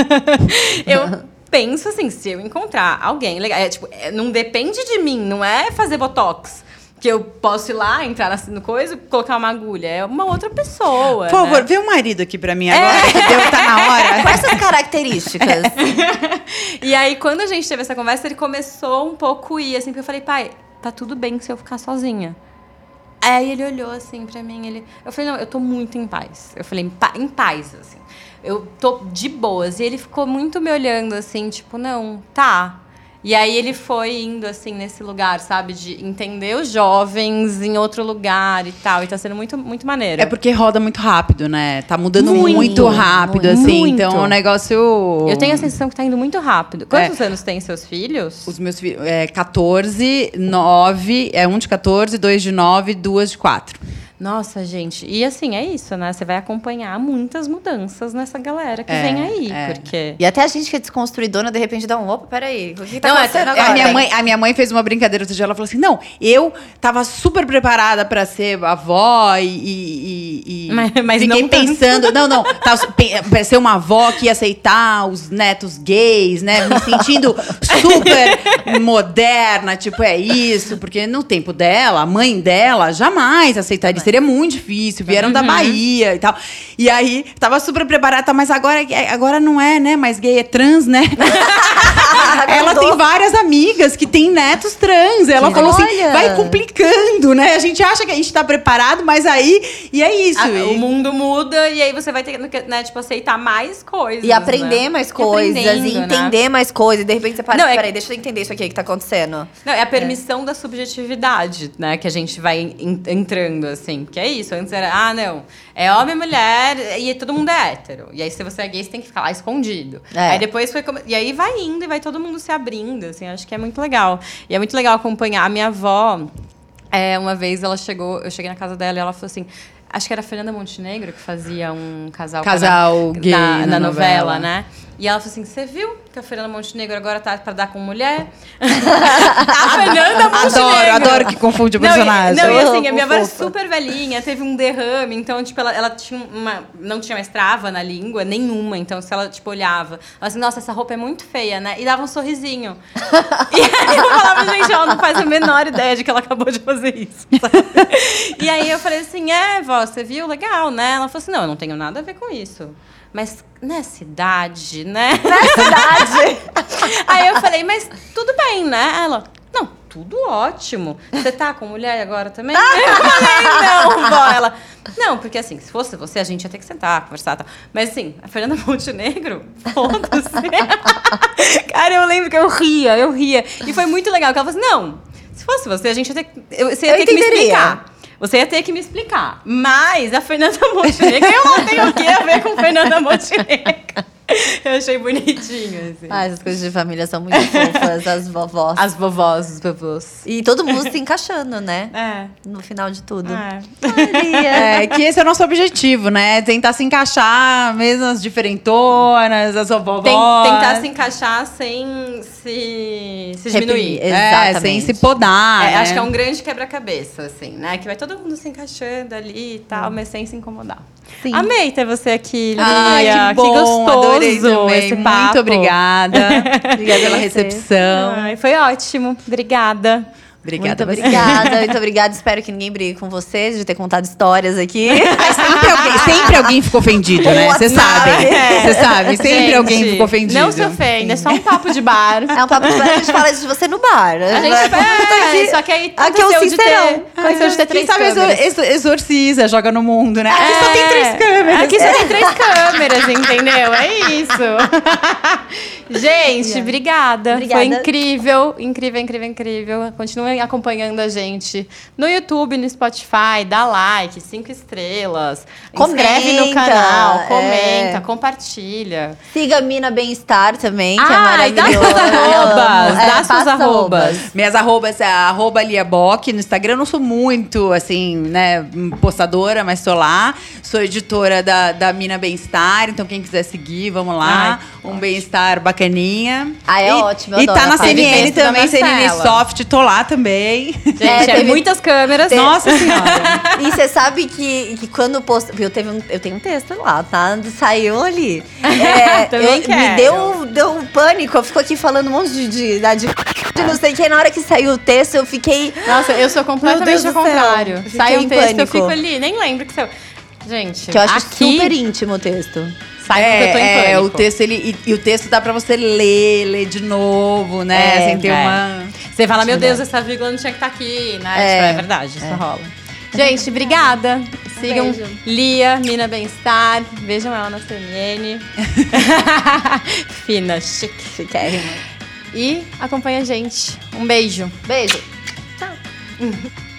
Speaker 1: Eu penso assim, se eu encontrar alguém legal, não depende de mim, não é fazer botox. Que eu posso ir lá, entrar no coisa, colocar uma agulha. É uma outra pessoa.
Speaker 2: Por favor,
Speaker 1: né?
Speaker 2: vê o marido aqui pra mim agora, que tá na hora.
Speaker 3: Quais são as características?
Speaker 1: E aí, quando a gente teve essa conversa, ele começou um pouco a ir, assim, porque eu falei, pai, tá tudo bem se eu ficar sozinha. Aí ele olhou assim pra mim, eu falei, não, eu tô muito em paz. Eu falei, em paz, assim. Eu tô de boas. E ele ficou muito me olhando, assim, tipo, não, tá. E aí ele foi indo, assim, nesse lugar, sabe? De entender os jovens em outro lugar e tal. E tá sendo muito, muito maneiro.
Speaker 2: É porque roda muito rápido, né? Tá mudando muito rápido, assim.
Speaker 1: Muito.
Speaker 2: Então, é um negócio...
Speaker 1: Eu tenho a sensação que tá indo muito rápido. Quantos anos têm seus filhos?
Speaker 2: Os meus filhos... 14, 9... Um de 14, 2 de 9, 2 de 4.
Speaker 1: Nossa, gente. E assim, é isso, né? Você vai acompanhar muitas mudanças nessa galera que vem aí. Porque...
Speaker 3: E até a gente que é desconstruidona, de repente dá opa, peraí. O que tá
Speaker 1: Não,
Speaker 3: acontecendo agora?
Speaker 2: A minha mãe fez uma brincadeira outro dia. Ela falou assim, não, eu tava super preparada pra ser avó
Speaker 1: mas
Speaker 2: fiquei
Speaker 1: não
Speaker 2: pensando... Não. Pra ser uma avó que ia aceitar os netos gays, né? Me sentindo super moderna, tipo, é isso. Porque no tempo dela, a mãe dela jamais aceitaria. Seria muito difícil, vieram da Bahia e tal. E aí, tava super preparada, mas agora não é, né? Mais gay, é trans, né? Ela tem várias amigas que têm netos trans. Ela falou assim, vai complicando, né? A gente acha que a gente tá preparado, mas aí... E é isso.
Speaker 1: O mundo muda e aí você vai ter que, né, tipo, aceitar mais coisas.
Speaker 3: E aprender mais coisas, e entender mais coisas. E de repente você para,
Speaker 1: Não,
Speaker 3: peraí, deixa eu entender isso aqui que tá acontecendo.
Speaker 1: Não, é a permissão da subjetividade, né? Que a gente vai entrando, assim. Porque é isso, antes era, não, é homem e mulher e todo mundo é hétero. E aí, se você é gay, você tem que ficar lá escondido. Aí depois foi... E aí vai indo e vai todo mundo se abrindo, assim. Acho que é muito legal. E é muito legal acompanhar. A minha avó, uma vez eu cheguei na casa dela e ela falou assim... Acho que era a Fernanda Montenegro que fazia um casal
Speaker 2: gay
Speaker 1: na novela, né? E ela falou assim, você viu que a Fernanda Montenegro agora tá pra dar com mulher? A Fernanda Montenegro!
Speaker 2: Adoro que confunde o personagem.
Speaker 1: E assim, a minha avó era super velhinha, teve um derrame, então, tipo, ela tinha não tinha mais trava na língua, nenhuma. Então, se ela, tipo, olhava, ela assim, nossa, essa roupa é muito feia, né? E dava um sorrisinho. E aí eu falava, gente, ela não faz a menor ideia de que ela acabou de fazer isso, sabe? E aí eu falei assim, vó, você viu? Legal, né? Ela falou assim, não, eu não tenho nada a ver com isso. Mas nessa idade, né?
Speaker 3: Nessa idade!
Speaker 1: Aí eu falei, mas tudo bem, né? Ela, não, tudo ótimo. Você tá com mulher agora também? Eu falei, não, vó. Ela, não, porque assim, se fosse você, a gente ia ter que sentar, conversar e tal. Mas assim, a Fernanda Montenegro, foda-se. Cara, eu lembro que eu ria. E foi muito legal, porque ela falou assim, não, se fosse você, a gente ia ter, você ia ter que me explicar. Você ia ter que me explicar. Mas a Fernanda Montenegro, eu não tenho o que a ver com Fernanda Montenegro. Eu achei bonitinho, assim.
Speaker 3: Essas coisas de família são muito fofas, as vovós.
Speaker 1: As vovós, os vovôs.
Speaker 3: E todo mundo se encaixando, né? No final de tudo.
Speaker 2: Que esse é o nosso objetivo, né? Tentar se encaixar, mesmo as diferentonas, as vovós.
Speaker 1: Tentar se encaixar sem se diminuir.
Speaker 3: Exatamente.
Speaker 2: Sem se podar, né?
Speaker 1: Acho que é um grande quebra-cabeça, assim, né? Que vai todo mundo se encaixando ali e tal, mas sem se incomodar.
Speaker 3: Sim.
Speaker 1: Amei ter você aqui, Lia.
Speaker 2: Ai, que bom,
Speaker 1: gostoso
Speaker 2: adorei também.
Speaker 1: esse papo.
Speaker 2: Muito obrigada. Obrigada pela recepção.
Speaker 1: Ai, foi ótimo. Obrigada.
Speaker 2: Obrigada.
Speaker 3: Muito obrigada, muito obrigada. Espero que ninguém brigue com vocês de ter contado histórias aqui.
Speaker 2: Sempre alguém ficou ofendido, né? Você sabe. Você sabe, sempre
Speaker 1: Gente,
Speaker 2: alguém ficou ofendido.
Speaker 1: Não se ofenda, é só um papo de bar.
Speaker 3: É um papo de bar, a gente fala isso de você no bar.
Speaker 1: A gente só que aí
Speaker 3: Aqui é o
Speaker 1: aconteceu de
Speaker 3: sincerão.
Speaker 1: ter, aconteceu de ter
Speaker 2: Quem
Speaker 1: 3
Speaker 2: sabe
Speaker 1: câmeras.
Speaker 2: exorciza, joga no mundo, né? Aqui só tem 3 câmeras.
Speaker 1: Aqui só tem 3 câmeras, entendeu? É isso. Gente, obrigada.
Speaker 3: Obrigada.
Speaker 1: Foi incrível, incrível. Continuem acompanhando a gente no YouTube, no Spotify. Dá like, 5 estrelas. Inscreve no
Speaker 3: Comenta,
Speaker 1: canal, comenta, compartilha.
Speaker 3: Siga a Mina Bem-Estar também, que é
Speaker 1: Ai, dá
Speaker 3: maravilhosa.
Speaker 1: suas arrobas, dá
Speaker 3: passa
Speaker 1: suas arrobas.
Speaker 2: Minhas arrobas é @liaboc. No Instagram eu não sou muito, assim, né, postadora, mas tô lá. Sou editora da Mina Bem-Estar, então quem quiser seguir, vamos lá. Um bem-estar bacaninha.
Speaker 3: Ah, é ótimo, eu
Speaker 2: E tá
Speaker 3: adoro
Speaker 2: na
Speaker 3: a parte.
Speaker 2: CNN
Speaker 1: Teve texto da
Speaker 2: também, CNN
Speaker 1: Marcela.
Speaker 2: Soft, tô lá também.
Speaker 1: Gente,
Speaker 3: É, teve-
Speaker 1: muitas câmeras.
Speaker 2: Nossa Senhora.
Speaker 3: E você sabe que quando posto. Eu tenho um texto lá, tá? Saiu ali.
Speaker 1: Também quero.
Speaker 3: Me deu um pânico. Eu fico aqui falando um monte de não sei o que. Na hora que saiu o texto, eu fiquei.
Speaker 1: Nossa, eu sou
Speaker 3: Meu
Speaker 1: completamente
Speaker 3: Deus
Speaker 1: ao
Speaker 3: do céu.
Speaker 1: contrário.
Speaker 3: Fiquei
Speaker 1: Sai um
Speaker 3: em
Speaker 1: texto, eu
Speaker 3: pânico.
Speaker 1: fico ali, nem lembro que saiu. Gente,
Speaker 3: Que eu acho
Speaker 1: aqui
Speaker 3: super íntimo o texto.
Speaker 1: sai porque eu tô em pânico.
Speaker 2: o texto, e o texto dá pra você ler de novo, né? Sem ter uma...
Speaker 1: Você fala, meu Deus, essa vírgula não tinha que estar aqui, né? Tipo, é verdade, isso rola. Gente, obrigada. Sigam
Speaker 3: beijo.
Speaker 1: Lia, Mina Bem-Estar. Vejam ela na CNN. Fina, chique.
Speaker 3: Chiquérrimo.
Speaker 1: E acompanha a gente. Um beijo.
Speaker 3: Beijo. Tchau.